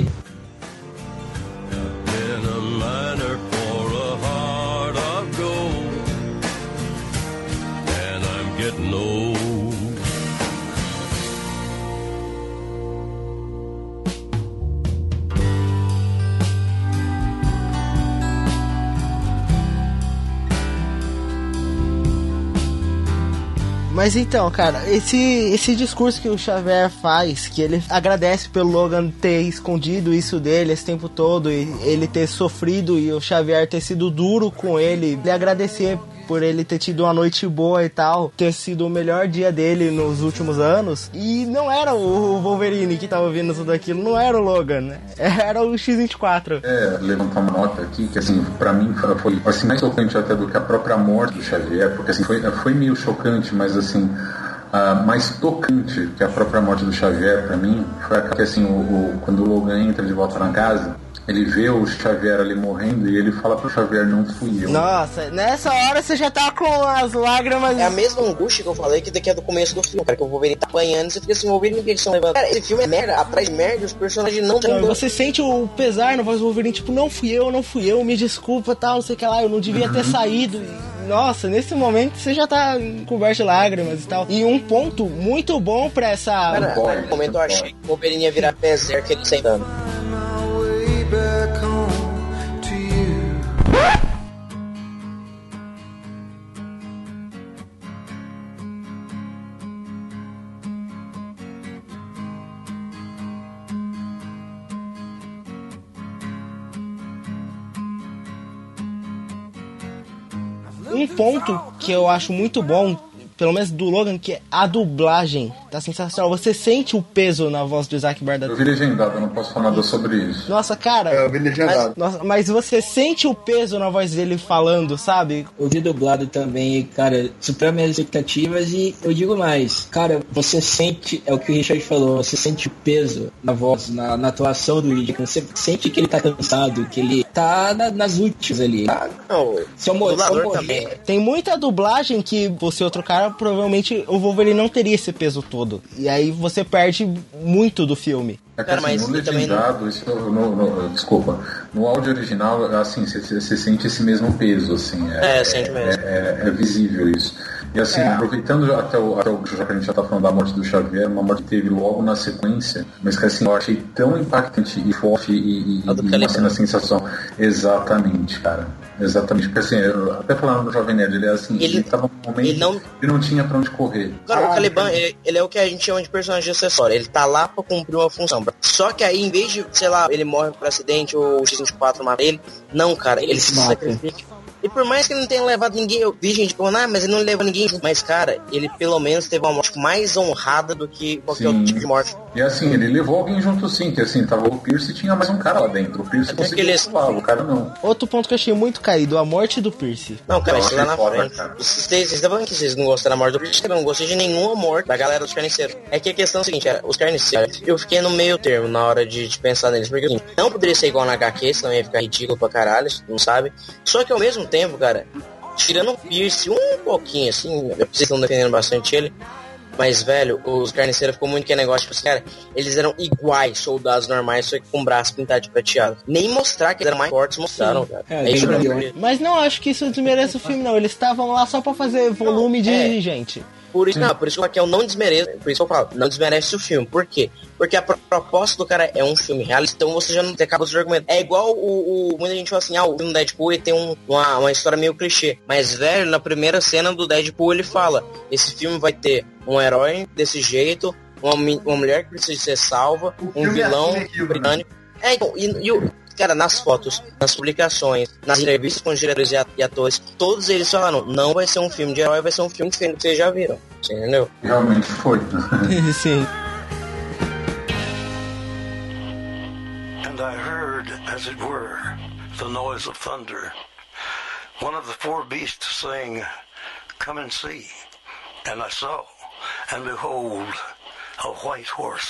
In a miner for a heart of gold, and I'm getting old. Mas então, cara, esse, esse discurso que o Xavier faz, que ele agradece pelo Logan ter escondido isso dele esse tempo todo, e ele ter sofrido e o Xavier ter sido duro com ele, ele agradecer por ele ter tido uma noite boa e tal, ter sido o melhor dia dele nos últimos anos. E não era o Wolverine que tava ouvindo tudo aquilo, não era o Logan, né? Era o X vinte e quatro. É, levantar uma nota aqui, que assim, pra mim foi assim, mais chocante até do que a própria morte do Xavier, porque assim, foi, foi meio chocante, mas assim, uh, mais tocante que a própria morte do Xavier pra mim, foi que assim, o, o, quando o Logan entra de volta na casa, ele vê o Xavier ali morrendo e ele fala pro Xavier, não fui eu. Nossa, nessa hora você já tá com as lágrimas. É a mesma angústia que eu falei que daqui é do começo do filme, cara, que o Wolverine tá apanhando e você fica assim, o Wolverine, por que eles estão levando? Cara, esse filme é merda, atrás de merda, os personagens não Então, estão... você sente o pesar na voz do Wolverine, tipo, não fui eu, não fui eu, me desculpa, tal, não sei o que lá, eu não devia ter saído. Nossa, nesse momento você já tá coberto de lágrimas e tal. E um ponto muito bom pra essa... Cara, boy, no momento eu boy. achei que o Wolverine ia virar Berserk ele sentando. My way back home to you. um ponto que eu acho muito bom, pelo menos do Logan, que é a dublagem. Tá sensacional. Você sente o peso na voz do Isaac Bardot. Eu vi legendado, eu não posso falar nada sobre isso. Nossa, cara. É, eu vi legendado. Mas, nossa, mas você sente o peso na voz dele falando, sabe? Eu vi dublado também, cara, supera minhas expectativas e eu digo mais, cara, você sente, é o que o Richard falou, você sente o peso na voz, na, na atuação do Idris, você sente que ele tá cansado, que ele tá na, nas últimas ali. Ah, Não, se eu, mor- se eu dublador morrer, também. Tem muita dublagem que você, outro cara, provavelmente o Wolverine não teria esse peso todo. E aí você perde muito do filme. É que Cara, assim, mas no também legendado, isso, no, no, desculpa, no áudio original, assim, você sente esse mesmo peso, assim. É, É, sente mesmo. É, é, é visível isso. E assim, É. aproveitando até o, até o já que a gente já tá falando da morte do Xavier, uma morte que teve logo na sequência, mas que assim, eu achei tão impactante e forte e, e, A do e uma Caliban. cena sensação. Exatamente, cara. Exatamente, porque assim, eu, até falando no Jovem Nerd, ele é assim, ele, Ele- ele tava num momento ele não- que não tinha pra onde correr. Cara, Ah, o Caliban, ele, ele é o que a gente chama de personagem acessório. Ele tá lá pra cumprir uma função. Só que aí, em vez de, sei lá, ele morre por acidente ou o X vinte e quatro mata ele, não, cara, ele, Ele se se mata. sacrifica. E por mais que ele não tenha levado ninguém, eu vi gente falando, ah, mas ele não levou ninguém junto. Mas, cara, ele pelo menos teve uma morte mais honrada do que qualquer Sim. outro tipo de morte. E assim, ele levou alguém junto sim, que assim, tava o Pierce e tinha mais um cara lá dentro. O Pierce Até conseguiu aquele- salvar, o cara não. Outro ponto que eu achei muito caído, a morte do Pierce. Não, cara, Eu isso lá achei na foda, frente. cara. Vocês vocês estão falando que vocês não gostaram da morte do Pierce, eu não gostei de nenhuma morte da galera dos carniceiros. É que a questão é a seguinte, é, os carniceiros, eu fiquei no meio termo na hora de, de pensar neles, porque assim, não poderia ser igual na H Q, senão ia ficar ridículo pra caralho, não sabe? Só que ao mesmo tempo, cara, tirando o Pierce um pouquinho, assim, eu preciso estão defendendo bastante ele, mas, velho, os carniceiros ficou muito que negócio, tipo assim, cara, eles eram iguais soldados normais, só que com o braço pintado de prateado. Nem mostrar que eles eram mais fortes mostraram, cara. É, É isso bem que eu legal. queria. Mas não acho que isso desmerece o filme, não. Eles estavam lá só pra fazer volume de é. gente. Por isso, não, por isso que o Raquel não desmerece, por isso que eu falo, não desmerece o filme. Por quê? Porque a pro- proposta do cara é um filme realista, então você já não acaba os argumentos. É igual o, o muita gente fala assim, ah, o filme do Deadpool ele tem um, uma, uma história meio clichê. Mas, velho, na primeira cena do Deadpool ele fala, esse filme vai ter um herói desse jeito, uma, mi- uma mulher que precisa ser salva, O um filme é vilão assim aqui, britânico. É, então, e, e o... Cara, nas fotos, nas publicações, nas entrevistas com os diretores e a- e atores, todos eles falaram, não vai ser um filme de herói, vai ser um filme diferente que vocês já viram. Você entendeu? Realmente foi. Sim. And I heard, as it were, the noise of thunder. One of the four beasts saying, "Come and see." And I saw, and behold, a white horse.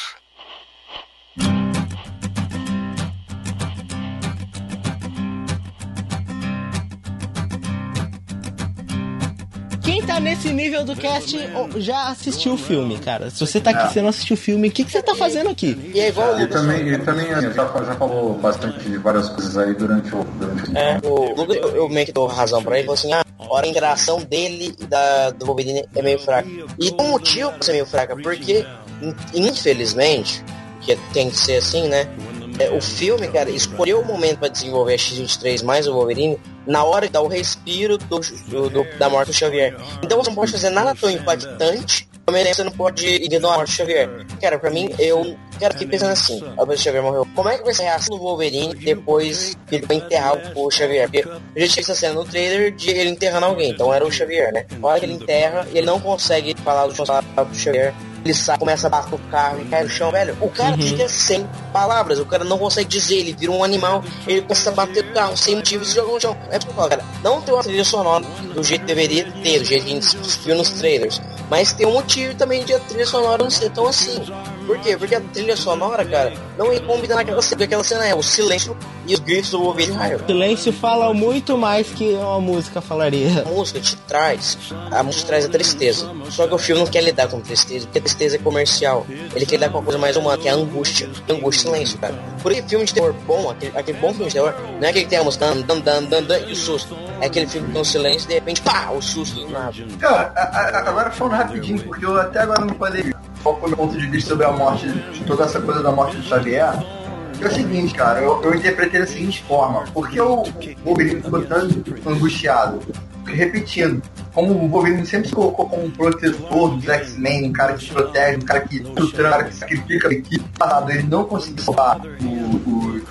Quem tá nesse nível do cast ó, já assistiu o filme, cara. Se você tá aqui e você não assistiu o filme, o que, que você tá fazendo aqui? E é igual o Ele Lucas. também, ele também assim, já, já falou bastante de várias coisas aí durante o. Durante o... É, o Lucas, eu, eu meio que dou razão pra ele, falou assim, ah, a hora a interação dele e da, do Wolverine é meio fraca. E tem um motivo pra ser meio fraca, porque, in- infelizmente, que tem que ser assim, né? É, o filme, cara, escolheu o momento pra desenvolver a X vinte e três mais o Wolverine na hora que dá o respiro do, do- do- da morte do Xavier. Então você não pode fazer nada tão impactante, também você não pode ignorar a morte do Xavier. Cara, pra mim, eu quero fiquei pensando assim, a vez que o Xavier morreu, como é que vai ser a reação do Wolverine depois que ele vai enterrar o Xavier? Porque eu já tinha essa cena no trailer de ele enterrando alguém, então era o Xavier, né? Na hora que ele enterra, ele não consegue falar do Xavier, ele sai, começa a bater o carro e cai no chão, velho. O cara fica sem palavras, o cara não consegue dizer, ele vira um animal, ele começa a bater o carro sem motivo e se joga no chão. É porque, cara, não tem uma trilha sonora do jeito que deveria ter, do jeito que a gente viu nos trailers, mas tem um motivo também de a trilha sonora não ser tão assim. Por quê? Porque a trilha sonora, cara, não ia combinar naquela cena, porque aquela cena é o silêncio e os gritos do Wolverine. Silêncio fala muito mais que uma música falaria. A música te traz, a música traz a tristeza. Só que o filme não quer lidar com tristeza, porque a tristeza é comercial. Ele quer lidar com uma coisa mais humana, que é a angústia. Angústia e silêncio, cara. Por aí, filme de terror bom, aquele, aquele bom filme de terror, não é aquele que tem a música dan, dan, dan, dan, dan, e o susto. É aquele filme que tem um silêncio e de repente, pá, o susto do nada. Cara, a- a- agora falando rapidinho, porque eu até agora não falei qual foi o meu ponto de vista sobre a morte, de toda essa coisa da morte do Xavier. Que é o seguinte, cara, eu, eu interpretei da seguinte forma, porque o Wolverine ficou tanto angustiado, repetindo, como o Wolverine sempre se colocou como um protetor dos X-Men, um cara que protege, um cara que luta, um cara que sacrifica a equipe, ele não conseguiu salvar o, o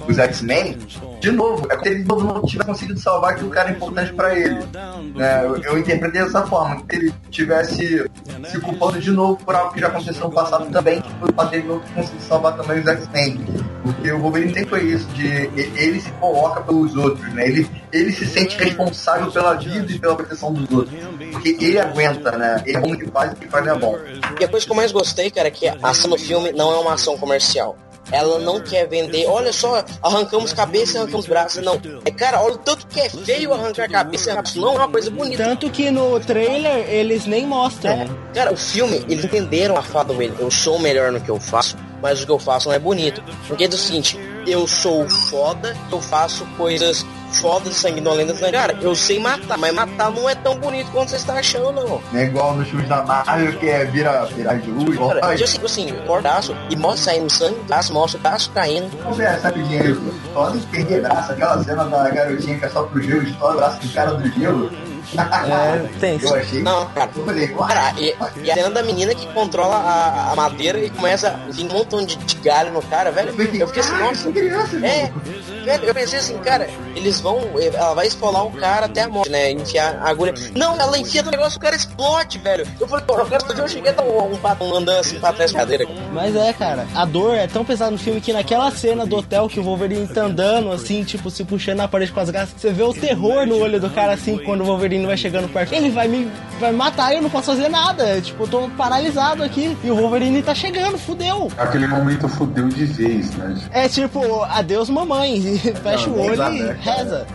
os X-Men, de novo, é como se ele de novo não tivesse conseguido salvar aquilo que era importante pra ele. É, eu, eu interpretei dessa forma, que ele tivesse se culpando de novo por algo que já aconteceu no passado também, que foi o fato dele não conseguir salvar também os X-Men. Porque o Wolverine sempre foi isso, de ele se coloca pelos outros, né? Ele, ele se sente responsável pela vida e pela proteção dos outros. Porque ele aguenta, né? Ele é bom no que faz e o que faz não é bom. E a coisa que eu mais gostei, cara, é que a ação do filme não é uma ação comercial. Ela não quer vender, olha só, arrancamos cabeça e arrancamos braços, não. É, cara, olha o tanto que é feio arrancar cabeça e arrancar braços, não é uma coisa bonita. Tanto que no trailer eles nem mostram. É. Cara, o filme, eles entenderam a fala do ele. Eu sou melhor no que eu faço, mas o que eu faço não é bonito. Porque é do seguinte, eu sou foda, eu faço coisas fodas, sanguinolentas. Cara, eu sei matar, mas matar não é tão bonito quanto você está achando, não. Não é igual nos filmes da Marvel, que é vira, vira de luz. Cara, eu tipo assim, cortaço e mostra saindo sangue, braço, mostra o braço caindo. Vamos ver essa dinheiro. Pode perder braço, aquela cena da garotinha que é só pro gelo, estoura o braço do cara do gelo. É, tem. Eu achei. Não, cara. Eu falei, cara e, e a cena da menina que controla a, a madeira e começa a vir um montão de, de galho no cara, velho. Eu fiquei assim, nossa. É, velho, eu pensei assim, cara, eles vão. Ela vai esfolar o cara até a morte, né? Enfiar a agulha. Não, ela enfia no negócio, o cara explode, velho. Eu falei, pô, eu quero fazer, eu cheguei a dar um, um pato andando assim pra trás da cadeira. Mas é, cara, a dor é tão pesada no filme que naquela cena do hotel que o Wolverine tá andando, assim, tipo, se puxando na parede com as garras, você vê o terror no olho do cara, assim, quando o Wolverine vai chegando perto. Ele vai me vai me matar e eu não posso fazer nada. Tipo, eu tô paralisado aqui. E o Wolverine tá chegando, fudeu. Aquele momento fudeu de vez, né? É tipo, adeus mamãe. Fecha o olho e reza.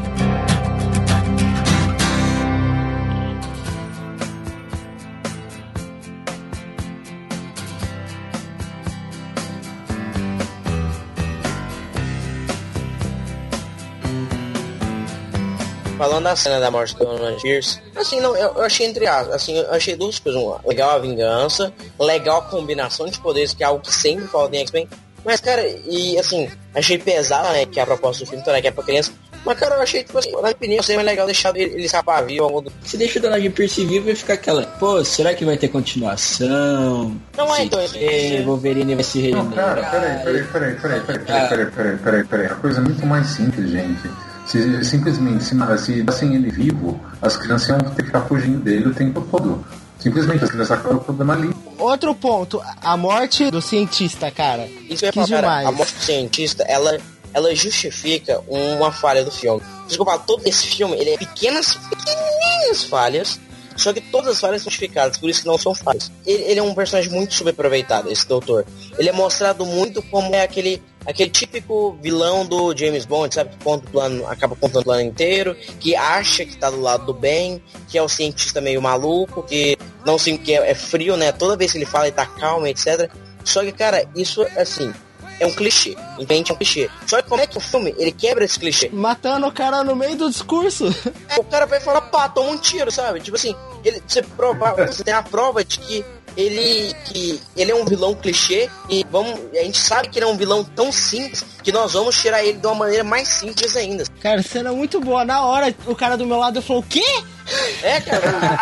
Falando da cena da morte do Roland Pierce, assim, não, eu, eu achei entre aspas, assim, eu achei duas coisas. Uma, legal a vingança, legal a combinação de poderes, que é algo que sempre falta em X-Men. Mas, cara, e assim, achei pesado, né, que é a proposta do filme, então, né, que é pra criança. Mas, cara, eu achei, tipo assim, na minha opinião, seria mais legal deixar ele, ele escapar vivo. Algum... Se deixa o Donald Pierce vivo, vai ficar aquela, pô, será que vai ter continuação? Não é, então, isso. É, Wolverine vai se regenerar. Não, cara, peraí, peraí, peraí, peraí, peraí, peraí, peraí, peraí, peraí, peraí. A coisa é muito mais simples, gente. Se simplesmente, se, se sem ele vivo, as crianças iam ter que ficar fugindo dele o tempo todo. Simplesmente as crianças acabam o problema ali. Outro ponto, a morte do cientista, cara. Isso é pra cara, a morte do cientista, ela, ela justifica uma falha do filme. Desculpa, todo esse filme, ele é pequenas, pequenininhas falhas, só que todas as falhas são justificadas, por isso que não são falhas. Ele, ele é um personagem muito subaproveitado, esse doutor. Ele é mostrado muito como é aquele... aquele típico vilão do James Bond, sabe? Que conta o plano, acaba contando o plano inteiro, que acha que tá do lado do bem, que é o cientista meio maluco, que não sei que é, é frio, né? Toda vez que ele fala, ele tá calmo, etcétera. Só que, cara, isso, assim, é um clichê. Entende? É um clichê. Só que como é que o filme, ele quebra esse clichê? Matando o cara no meio do discurso. É, o cara vai falar, pá, toma um tiro, sabe? Tipo assim, ele, você, prova, você tem a prova de que ele que ele é um vilão clichê e vamos, a gente sabe que ele é um vilão tão simples que nós vamos tirar ele de uma maneira mais simples ainda. Cara, cena muito boa. Na hora, o cara do meu lado falou, o quê? É, cara,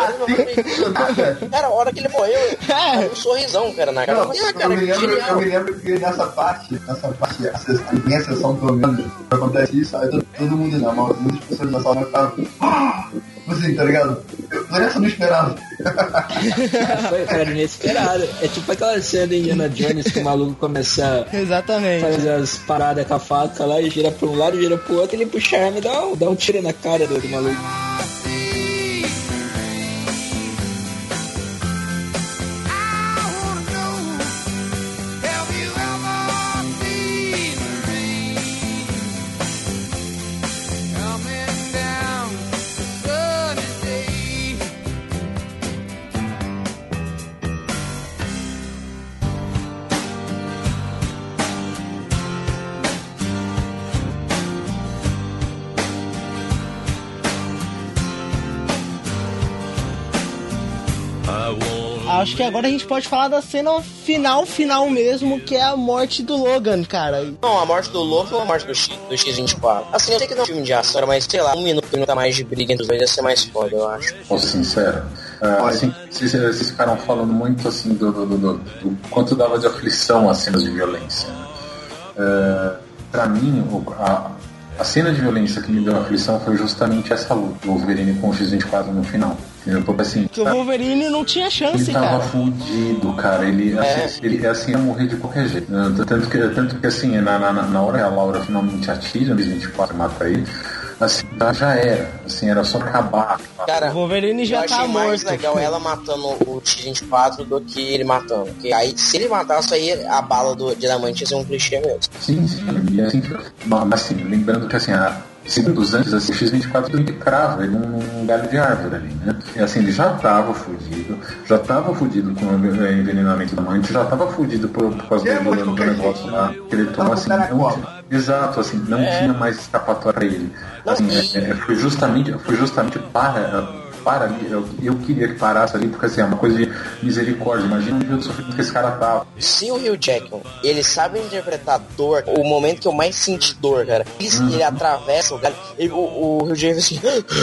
cara, a hora que ele morreu, é. um sorrisão, cara, na cara. Não, ah, cara, eu, me lembro, eu me lembro que nessa parte, nessa parte, a minha sessão pelo menos, acontece isso, aí todo, todo mundo não, mas muitas pessoas na sala ficaram, ah! Assim, tá ligado? Eu essa não esperava. Foi, cara, inesperado. É tipo aquela cena de Indiana Jones que o maluco começa Exatamente. a fazer as paradas com a faca lá e gira pra um lado, gira pro outro, ele puxa a arma e dá um, dá um tiro na cara do, do maluco. Acho que agora a gente pode falar da cena final, final mesmo, que é a morte do Logan, cara. Não, a morte do Logan ou a morte do, X, do X vinte e quatro? Assim, eu sei que não é um filme de ação, mas sei lá, um minuto, um minuto a mais de briga entre os dois ia ser mais foda, eu acho. Pô, sincero. Uh, assim, vocês, vocês ficaram falando muito assim do, do, do, do, do quanto dava de aflição as cenas de violência. Uh, pra mim, o- a, a cena de violência que me deu aflição foi justamente essa luta do Wolverine com o X vinte e quatro no final. Eu tô assim, Que o Wolverine não tinha chance, ele tava cara. fudido, cara. Ele, assim, ele assim, ia morrer de qualquer jeito. Tanto que, tanto que assim, na, na, na hora que a Laura finalmente atira no X vinte e quatro e mata ele, assim, já era. Assim, era só acabar. Cara, O Wolverine já eu achei tá mais morto. legal ela matando o X vinte e quatro do que ele matando. Porque aí, se ele matasse, aí a bala do diamante ia ser um clichê mesmo. Sim, sim. E assim, mas assim, lembrando que assim, a segundos antes, assim, o X vinte e quatro ele crava ele num, num galho de árvore ali, né? E assim, ele já tava fudido, já tava fudido com o envenenamento da mãe, já tava fudido por, por causa É, do, muito do negócio lá, que ele tomou assim, não, exato, assim, não É. tinha mais escapatória pra ele. Assim, é, é, foi justamente, foi justamente para. Para ali, eu, eu queria que parasse ali, porque assim, é uma coisa de misericórdia. Imagina o nível de sofrimento que esse cara tava. Se o Hugh Jackman, ele sabe interpretar dor, o momento que eu mais senti dor, cara, ele, Uhum. ele atravessa o galho, ele- o, o Hugh Jackman assim,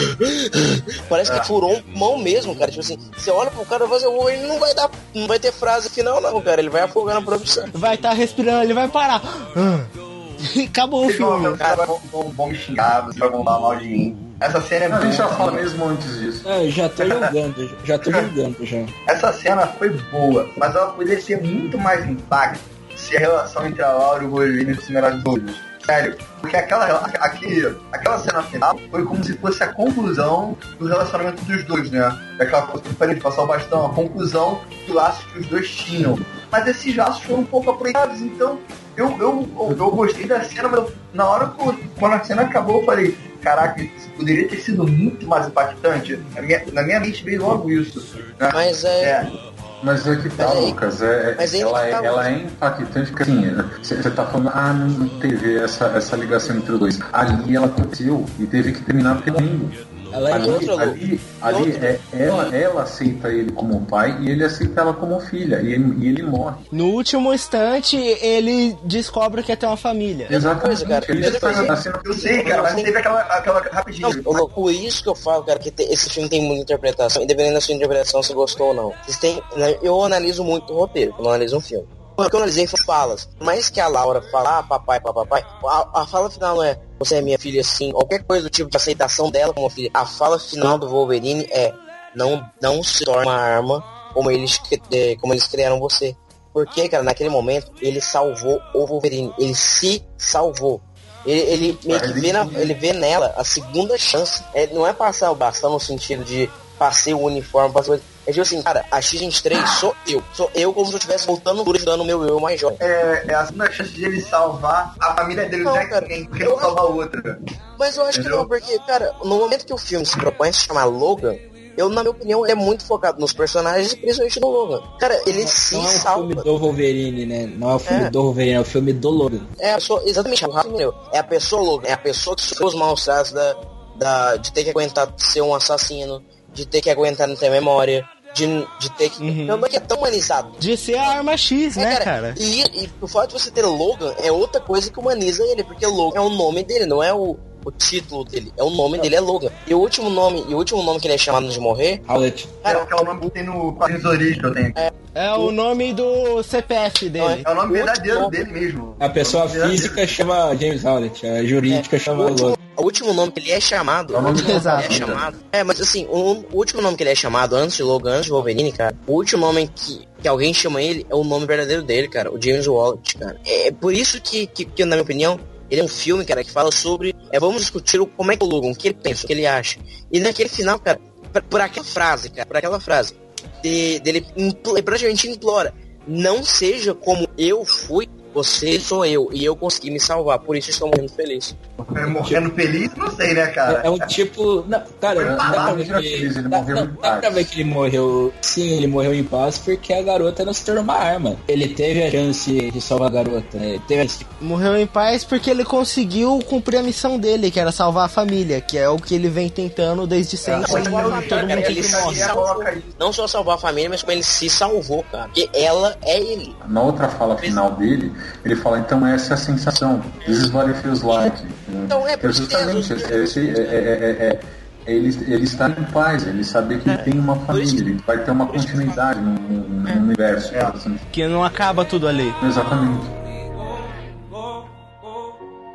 parece que furou um pulmão mesmo, cara, tipo assim, você olha pro cara e fala assim, ele não vai dar, não vai ter frase final não, cara, ele vai afogar na produção. Vai estar respirando, ele vai parar. Ah. Acabou o Vocês vão, filme. cara, vão, vão, vão me xingar, vocês vão falar mal de mim. Essa cena é A gente já boa. fala mesmo antes disso. Ah, eu já tô julgando, já tô julgando já. Essa cena foi boa, mas ela poderia ter muito mais impacto se a relação entre a Laura e o Wolverine fosse melhor de todos. Sério, porque aquela, aquele, aquela cena final foi como se fosse a conclusão do relacionamento dos dois, né? Aquela coisa que eu falei de passar o bastão, a conclusão do laço que os dois tinham. Mas esses laços foram um pouco aproveitados, então eu, eu, eu, eu gostei da cena, mas eu, na hora que quando a cena acabou eu falei, caraca, isso poderia ter sido muito mais impactante. Na minha, na minha mente veio logo isso. Né? Mas é... É, Mas é que tá, Mas aí- Lucas, é, mas aí ela, que tá, é, ela é impactante, porque assim, você tá falando, ah, não teve essa, essa ligação entre os dois. Ali ela aconteceu e teve que terminar terminando. Ela é Ali, outra, Lu. ali, ali Outra. é, ela, ela aceita ele como pai e ele aceita ela como filha. E ele, e ele morre. No último instante, ele descobre que ia ter uma família. Exatamente. coisa, cara, Ele mesma está coisa. na cena- eu sei, cara, mas teve aquela, aquela rapidinho. Não, Lu, por isso que eu falo, cara, que te- esse filme tem muita interpretação, independente da sua interpretação, se gostou ou não. Vocês têm, né, eu analiso muito o roteiro, quando eu analiso um filme. O que eu analisei foi falas. Mais que a Laura fala, ah, papai, papai, a, a fala final não é, você é minha filha sim, qualquer coisa do tipo de aceitação dela como filha. A fala final do Wolverine é, não, não se torne uma arma como eles, eh, como eles criaram você. Porque, cara, naquele momento, ele salvou o Wolverine, ele se salvou. Ele, ele meio que vê, na, ele vê nela a segunda chance. É, não é passar o bastão no sentido de passei o uniforme, passei o... É tipo assim, cara, a X vinte e três sou eu. Sou eu como se eu estivesse voltando por ajudando o meu eu mais jovem. É, é a segunda chance de ele salvar a família dele, Não, não é cara, ninguém, porque eu não salvar outra. Mas eu acho que Entendeu? não, porque, cara, no momento que o filme se propõe a se chamar Logan, eu, na minha opinião, é muito focado nos personagens e principalmente no Logan. Cara, ele se Não é o salva. filme do Wolverine, né? Não é o filme É. do Wolverine, é o filme do Logan. É a pessoa, exatamente, o Rafa entendeu. É a pessoa Logan, é a pessoa que sofreu os maus tratos da, da, de ter que aguentar ser um assassino, de ter que aguentar não ter memória, de, de ter que... Uhum. Não, não é que é tão humanizado. De ser a arma X, É, né, cara? E, e o fato de você ter Logan é outra coisa que humaniza ele, porque Logan é o nome dele, não é o, o título dele, é o nome dele, é Logan. E o último nome, e o último nome que ele é chamado de morrer, Howlett. É, que é o nome que tem no Quadrinhos Origem que eu tenho. É, É o nome do C P F dele. o nome O verdadeiro último- dele mesmo. A pessoa O nome verdadeiro. física chama James Howlett, a jurídica o chama último, Logan. o último nome que ele é chamado, É o nome o último nome que ele é exato. chamado, é, mas assim, o, o último nome que ele é chamado antes de Logan, antes de Wolverine, cara, o último nome que, que alguém chama ele é o nome verdadeiro dele, cara, o James Howlett, cara. É por isso que, que, que, na minha opinião, ele é um filme, cara, que fala sobre, é, vamos discutir o, como é que o Logan, o que ele pensa, o que ele acha. E naquele final, cara, por, por aquela frase, cara, por aquela frase, de, dele impl- ele praticamente implora, não seja como eu fui, você sou eu, e eu consegui me salvar, por isso estou morrendo feliz. É, morrendo feliz, não sei, né, cara? É, é um tipo. Não, cara, Foi dá pra, parado, ver vira que, feliz, ele dá, morreu não, em dá paz. pra ver que ele morreu. Sim, ele morreu em paz porque a garota não se tornou uma arma. Ele teve a chance de salvar a garota. Né? Ele teve a chance de... Morreu em paz porque ele conseguiu cumprir a missão dele, que era salvar a família, que é o que ele vem tentando desde sempre. Mas e agora, todo cara, mundo ele sempre se morre. salvou. Não só salvar a família, mas como ele se salvou, cara. Porque ela é ele. Na outra fala final dele, ele fala, então essa é a sensação. This is what it feels like. Então, é, é porque justamente, tem é, esse- é, é, é, é, é ele, ele está em paz, ele saber que ele tem uma família, ele vai ter uma continuidade no, no, no universo. Assim. Que não acaba tudo ali. Exatamente.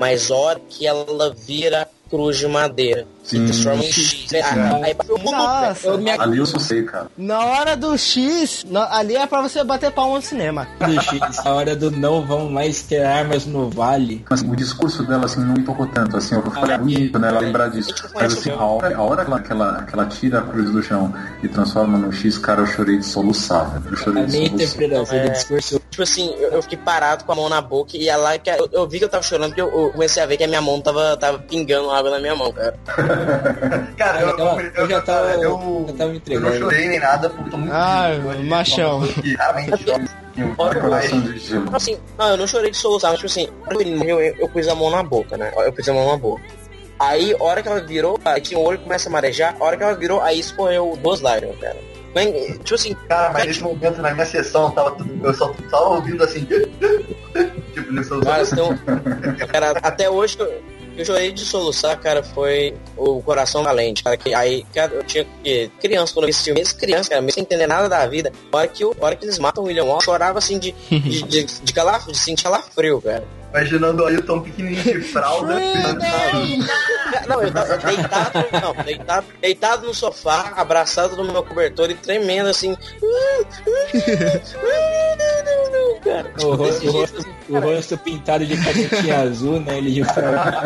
mas hora que ela vira cruz de madeira, se Sim. transforma em X. Aí, aí eu mudo, Nossa. eu me Ali eu só sei, cara. Na hora do X, na- ali é pra você bater palma no cinema. Do X, a hora do não vão mais ter armas no vale. Assim, o discurso dela, assim, não me tocou tanto, assim, eu falei, é bonito, né, ela lembrar disso. Mas, assim, a hora, a hora que, ela, que, ela, que ela tira a cruz do chão e transforma no X, cara, eu chorei de soluçar, velho. Eu chorei A de minha soluçar. interpretação É. do discurso. Tipo assim, eu, eu fiquei parado com a mão na boca e ela, eu, eu vi que eu tava chorando porque eu, eu comecei a ver que a minha mão tava, tava pingando água na minha mão, cara. Cara, eu, Eu- eu, eu já tava- eu, eu tava me eu entregando. não chorei nem nada, porque tô muito Ah, triste. machão. Que raramente choro. Olha o coração de gelo. Tipo assim, não, eu não chorei de soluçar, mas tipo assim, quando ele morreu, eu, eu pus a mão na boca, né? Eu pus a mão na boca. Aí, a hora que ela virou, aí tinha o olho que começa a marejar, a hora que ela virou, aí escorreu duas lágrimas, cara. Mas, tipo assim, Cara, mas nesse momento, na minha sessão, tava tudo, eu só tava ouvindo assim. Tipo, nesse cara, então, cara, até hoje que eu, que eu chorei de soluçar, cara, foi o Coração Valente, cara, que aí, cara, eu tinha que, criança, quando eu vi esse filme, mesmo criança, cara, mesmo sem entender nada da vida, a hora que, eu, a hora que eles matam o William Wallace, eu chorava assim de, de, de, de, calaf, de sentir calafrio, cara. Imaginando o Ailton pequenininho de fralda. Não, eu tava deitado, não, deitado, deitado no sofá, abraçado no meu cobertor e tremendo assim. Cara, O tipo, rosto, desse o jeito, rosto, assim, o rosto pintado de canetinha azul, né? Ele de fralda.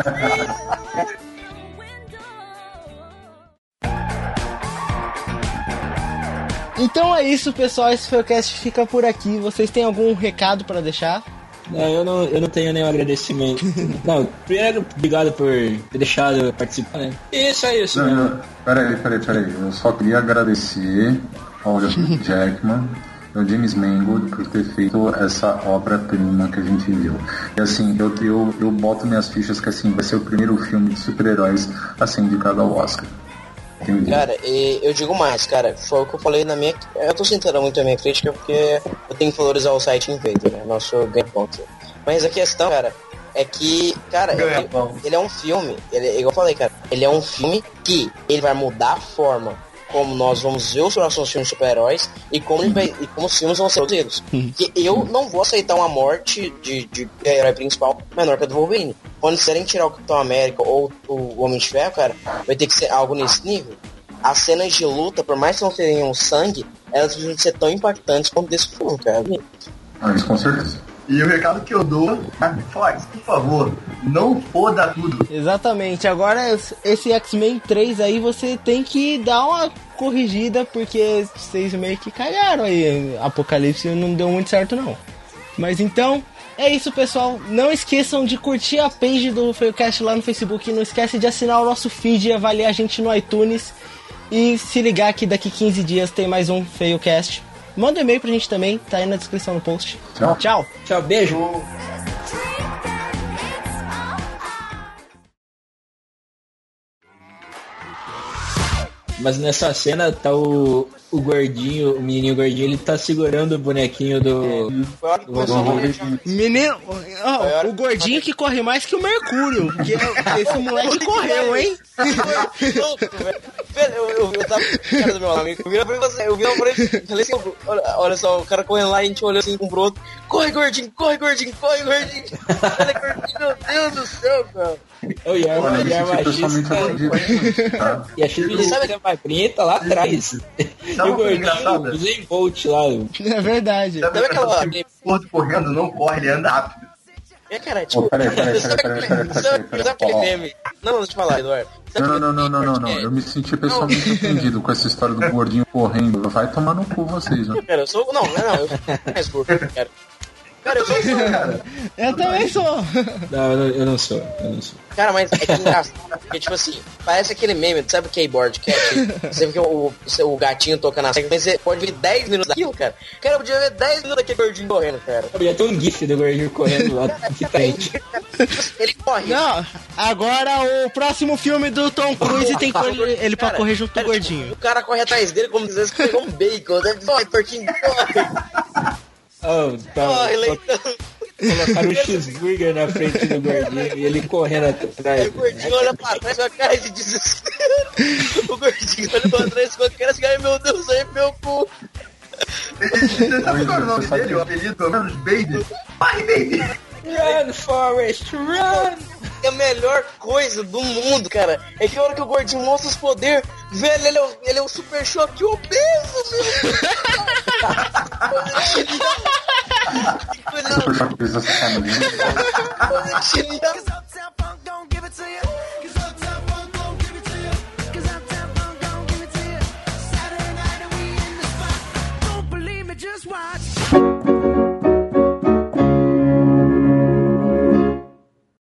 Então é isso, pessoal. Esse Feocast fica por aqui. Vocês têm algum recado pra deixar? Não, eu não, eu não tenho nenhum agradecimento. Não, primeiro, obrigado por ter deixado eu participar, né? Isso é isso, Não, né? não, peraí, peraí, peraí. Eu só queria agradecer ao Jackman e ao James Mangold por ter feito essa obra-prima que a gente viu. E assim, eu, eu, eu boto minhas fichas que assim, vai ser o primeiro filme de super-heróis a ser indicado ao Oscar. Entendi. Cara, e eu digo mais, cara, foi o que eu falei na minha. Eu tô sentando muito a minha crítica porque eu tenho que valorizar o site Invader, né? Nosso ganha-ponto. Mas a questão, cara, é que, cara, ele, ele é um filme, ele, igual eu falei, cara, ele é um filme que ele vai mudar a forma como nós vamos ver os próximos filmes de super-heróis e como, ele vai, e como os filmes vão ser produzidos. Porque eu não vou aceitar uma morte de, de herói principal menor que a do Wolverine. Quando quiserem tirar o Capitão América ou o Homem de Ferro, cara, vai ter que ser algo nesse nível. As cenas de luta, por mais que não tenham sangue, elas precisam ser tão impactantes quanto desse filme, cara. Ah, isso com certeza. E o recado que eu dou, Fox, por favor, não foda tudo. Exatamente. Agora, esse X-Men três aí, você tem que dar uma corrigida, porque vocês meio que cagaram aí. Apocalipse não deu muito certo, não. Mas então, é isso, pessoal. Não esqueçam de curtir a page do Feocast lá no Facebook. Não esquece de assinar o nosso feed e avaliar a gente no iTunes. E se ligar que daqui quinze dias tem mais um Feocast. Manda um e-mail pra gente também, tá aí na descrição do post. Tchau. Tchau. Tchau, beijo. Mas nessa cena tá o, o gordinho, o menininho gordinho, ele tá segurando o bonequinho do... Foi a hora que começou a manejar. Menino, ó, o gordinho que corre mais que o Mercúrio. Porque esse moleque correu, hein? Velho, eu, eu, eu tava na casa do meu amigo, eu vi pra você, eu vi pra ele, falei assim, olha, olha só, o cara correndo lá e a gente olhou assim um pro outro, corre gordinho, corre gordinho, corre gordinho, olha gordinho, meu Deus do céu, cara. Eu ia Olha, armar, eu ia me senti machista, pessoalmente ofendido. Tá? e a Chile sabe que é magrinha, tá lá atrás. E Sabe o uma coisa gordinho, engraçada? o Zen Bolt lá. É verdade. Sabe Sabe aquela- aquela... O gordo correndo não corre, ele anda rápido. É, cara, tipo, Ô, peraí, peraí, sabe peraí, aquele- peraí, peraí, sabe- peraí, sabe aquele ó. meme? Não, deixa eu te falar, Eduardo. Sabe Não, não, aquele não, não, não, meme não. que é- Eu me senti pessoalmente ofendido com essa história do gordinho correndo. Vai tomar no cu vocês, né? Cara, eu sou. Não, não, não, eu sou mais gordo, cara. Cara, eu sou. Eu também sou. Não, eu não, eu não sou, eu não sou. Cara, mas é que é engraçado, porque, tipo assim, parece aquele meme, sabe o keyboard cat? Você vê que o, o, o gatinho toca na seca, mas você pode ver dez minutos daquilo, cara. Cara, eu podia ver dez minutos daquele gordinho correndo, cara. Já tem um gif do gordinho correndo lá de frente. Ele corre. Não, agora o próximo filme do Tom Cruise tem que pôr ele, ele pra Cara, correr junto com o cara, gordinho. tipo, o cara corre atrás dele como se fosse pegou um bacon. Deve corre, porquinho, corre. Oh, tá, Corre, leitão. colocaram um cheeseburger na frente do gordinho e ele correndo Aí atrás. o gordinho olha pra trás com a cara de desespero. O gordinho olha pra trás com a cara assim, ai meu Deus, ai meu cu. Você sabe qual é o nome dele? O apelido, pelo menos, Baby? Vai, Baby! Run, Forrest, run! E a melhor coisa do mundo, cara, é que a hora que o gordinho mostra os poderes, velho, ele é o, ele é o super choque obeso, meu. Super choque obeso, essa cara. Coisa que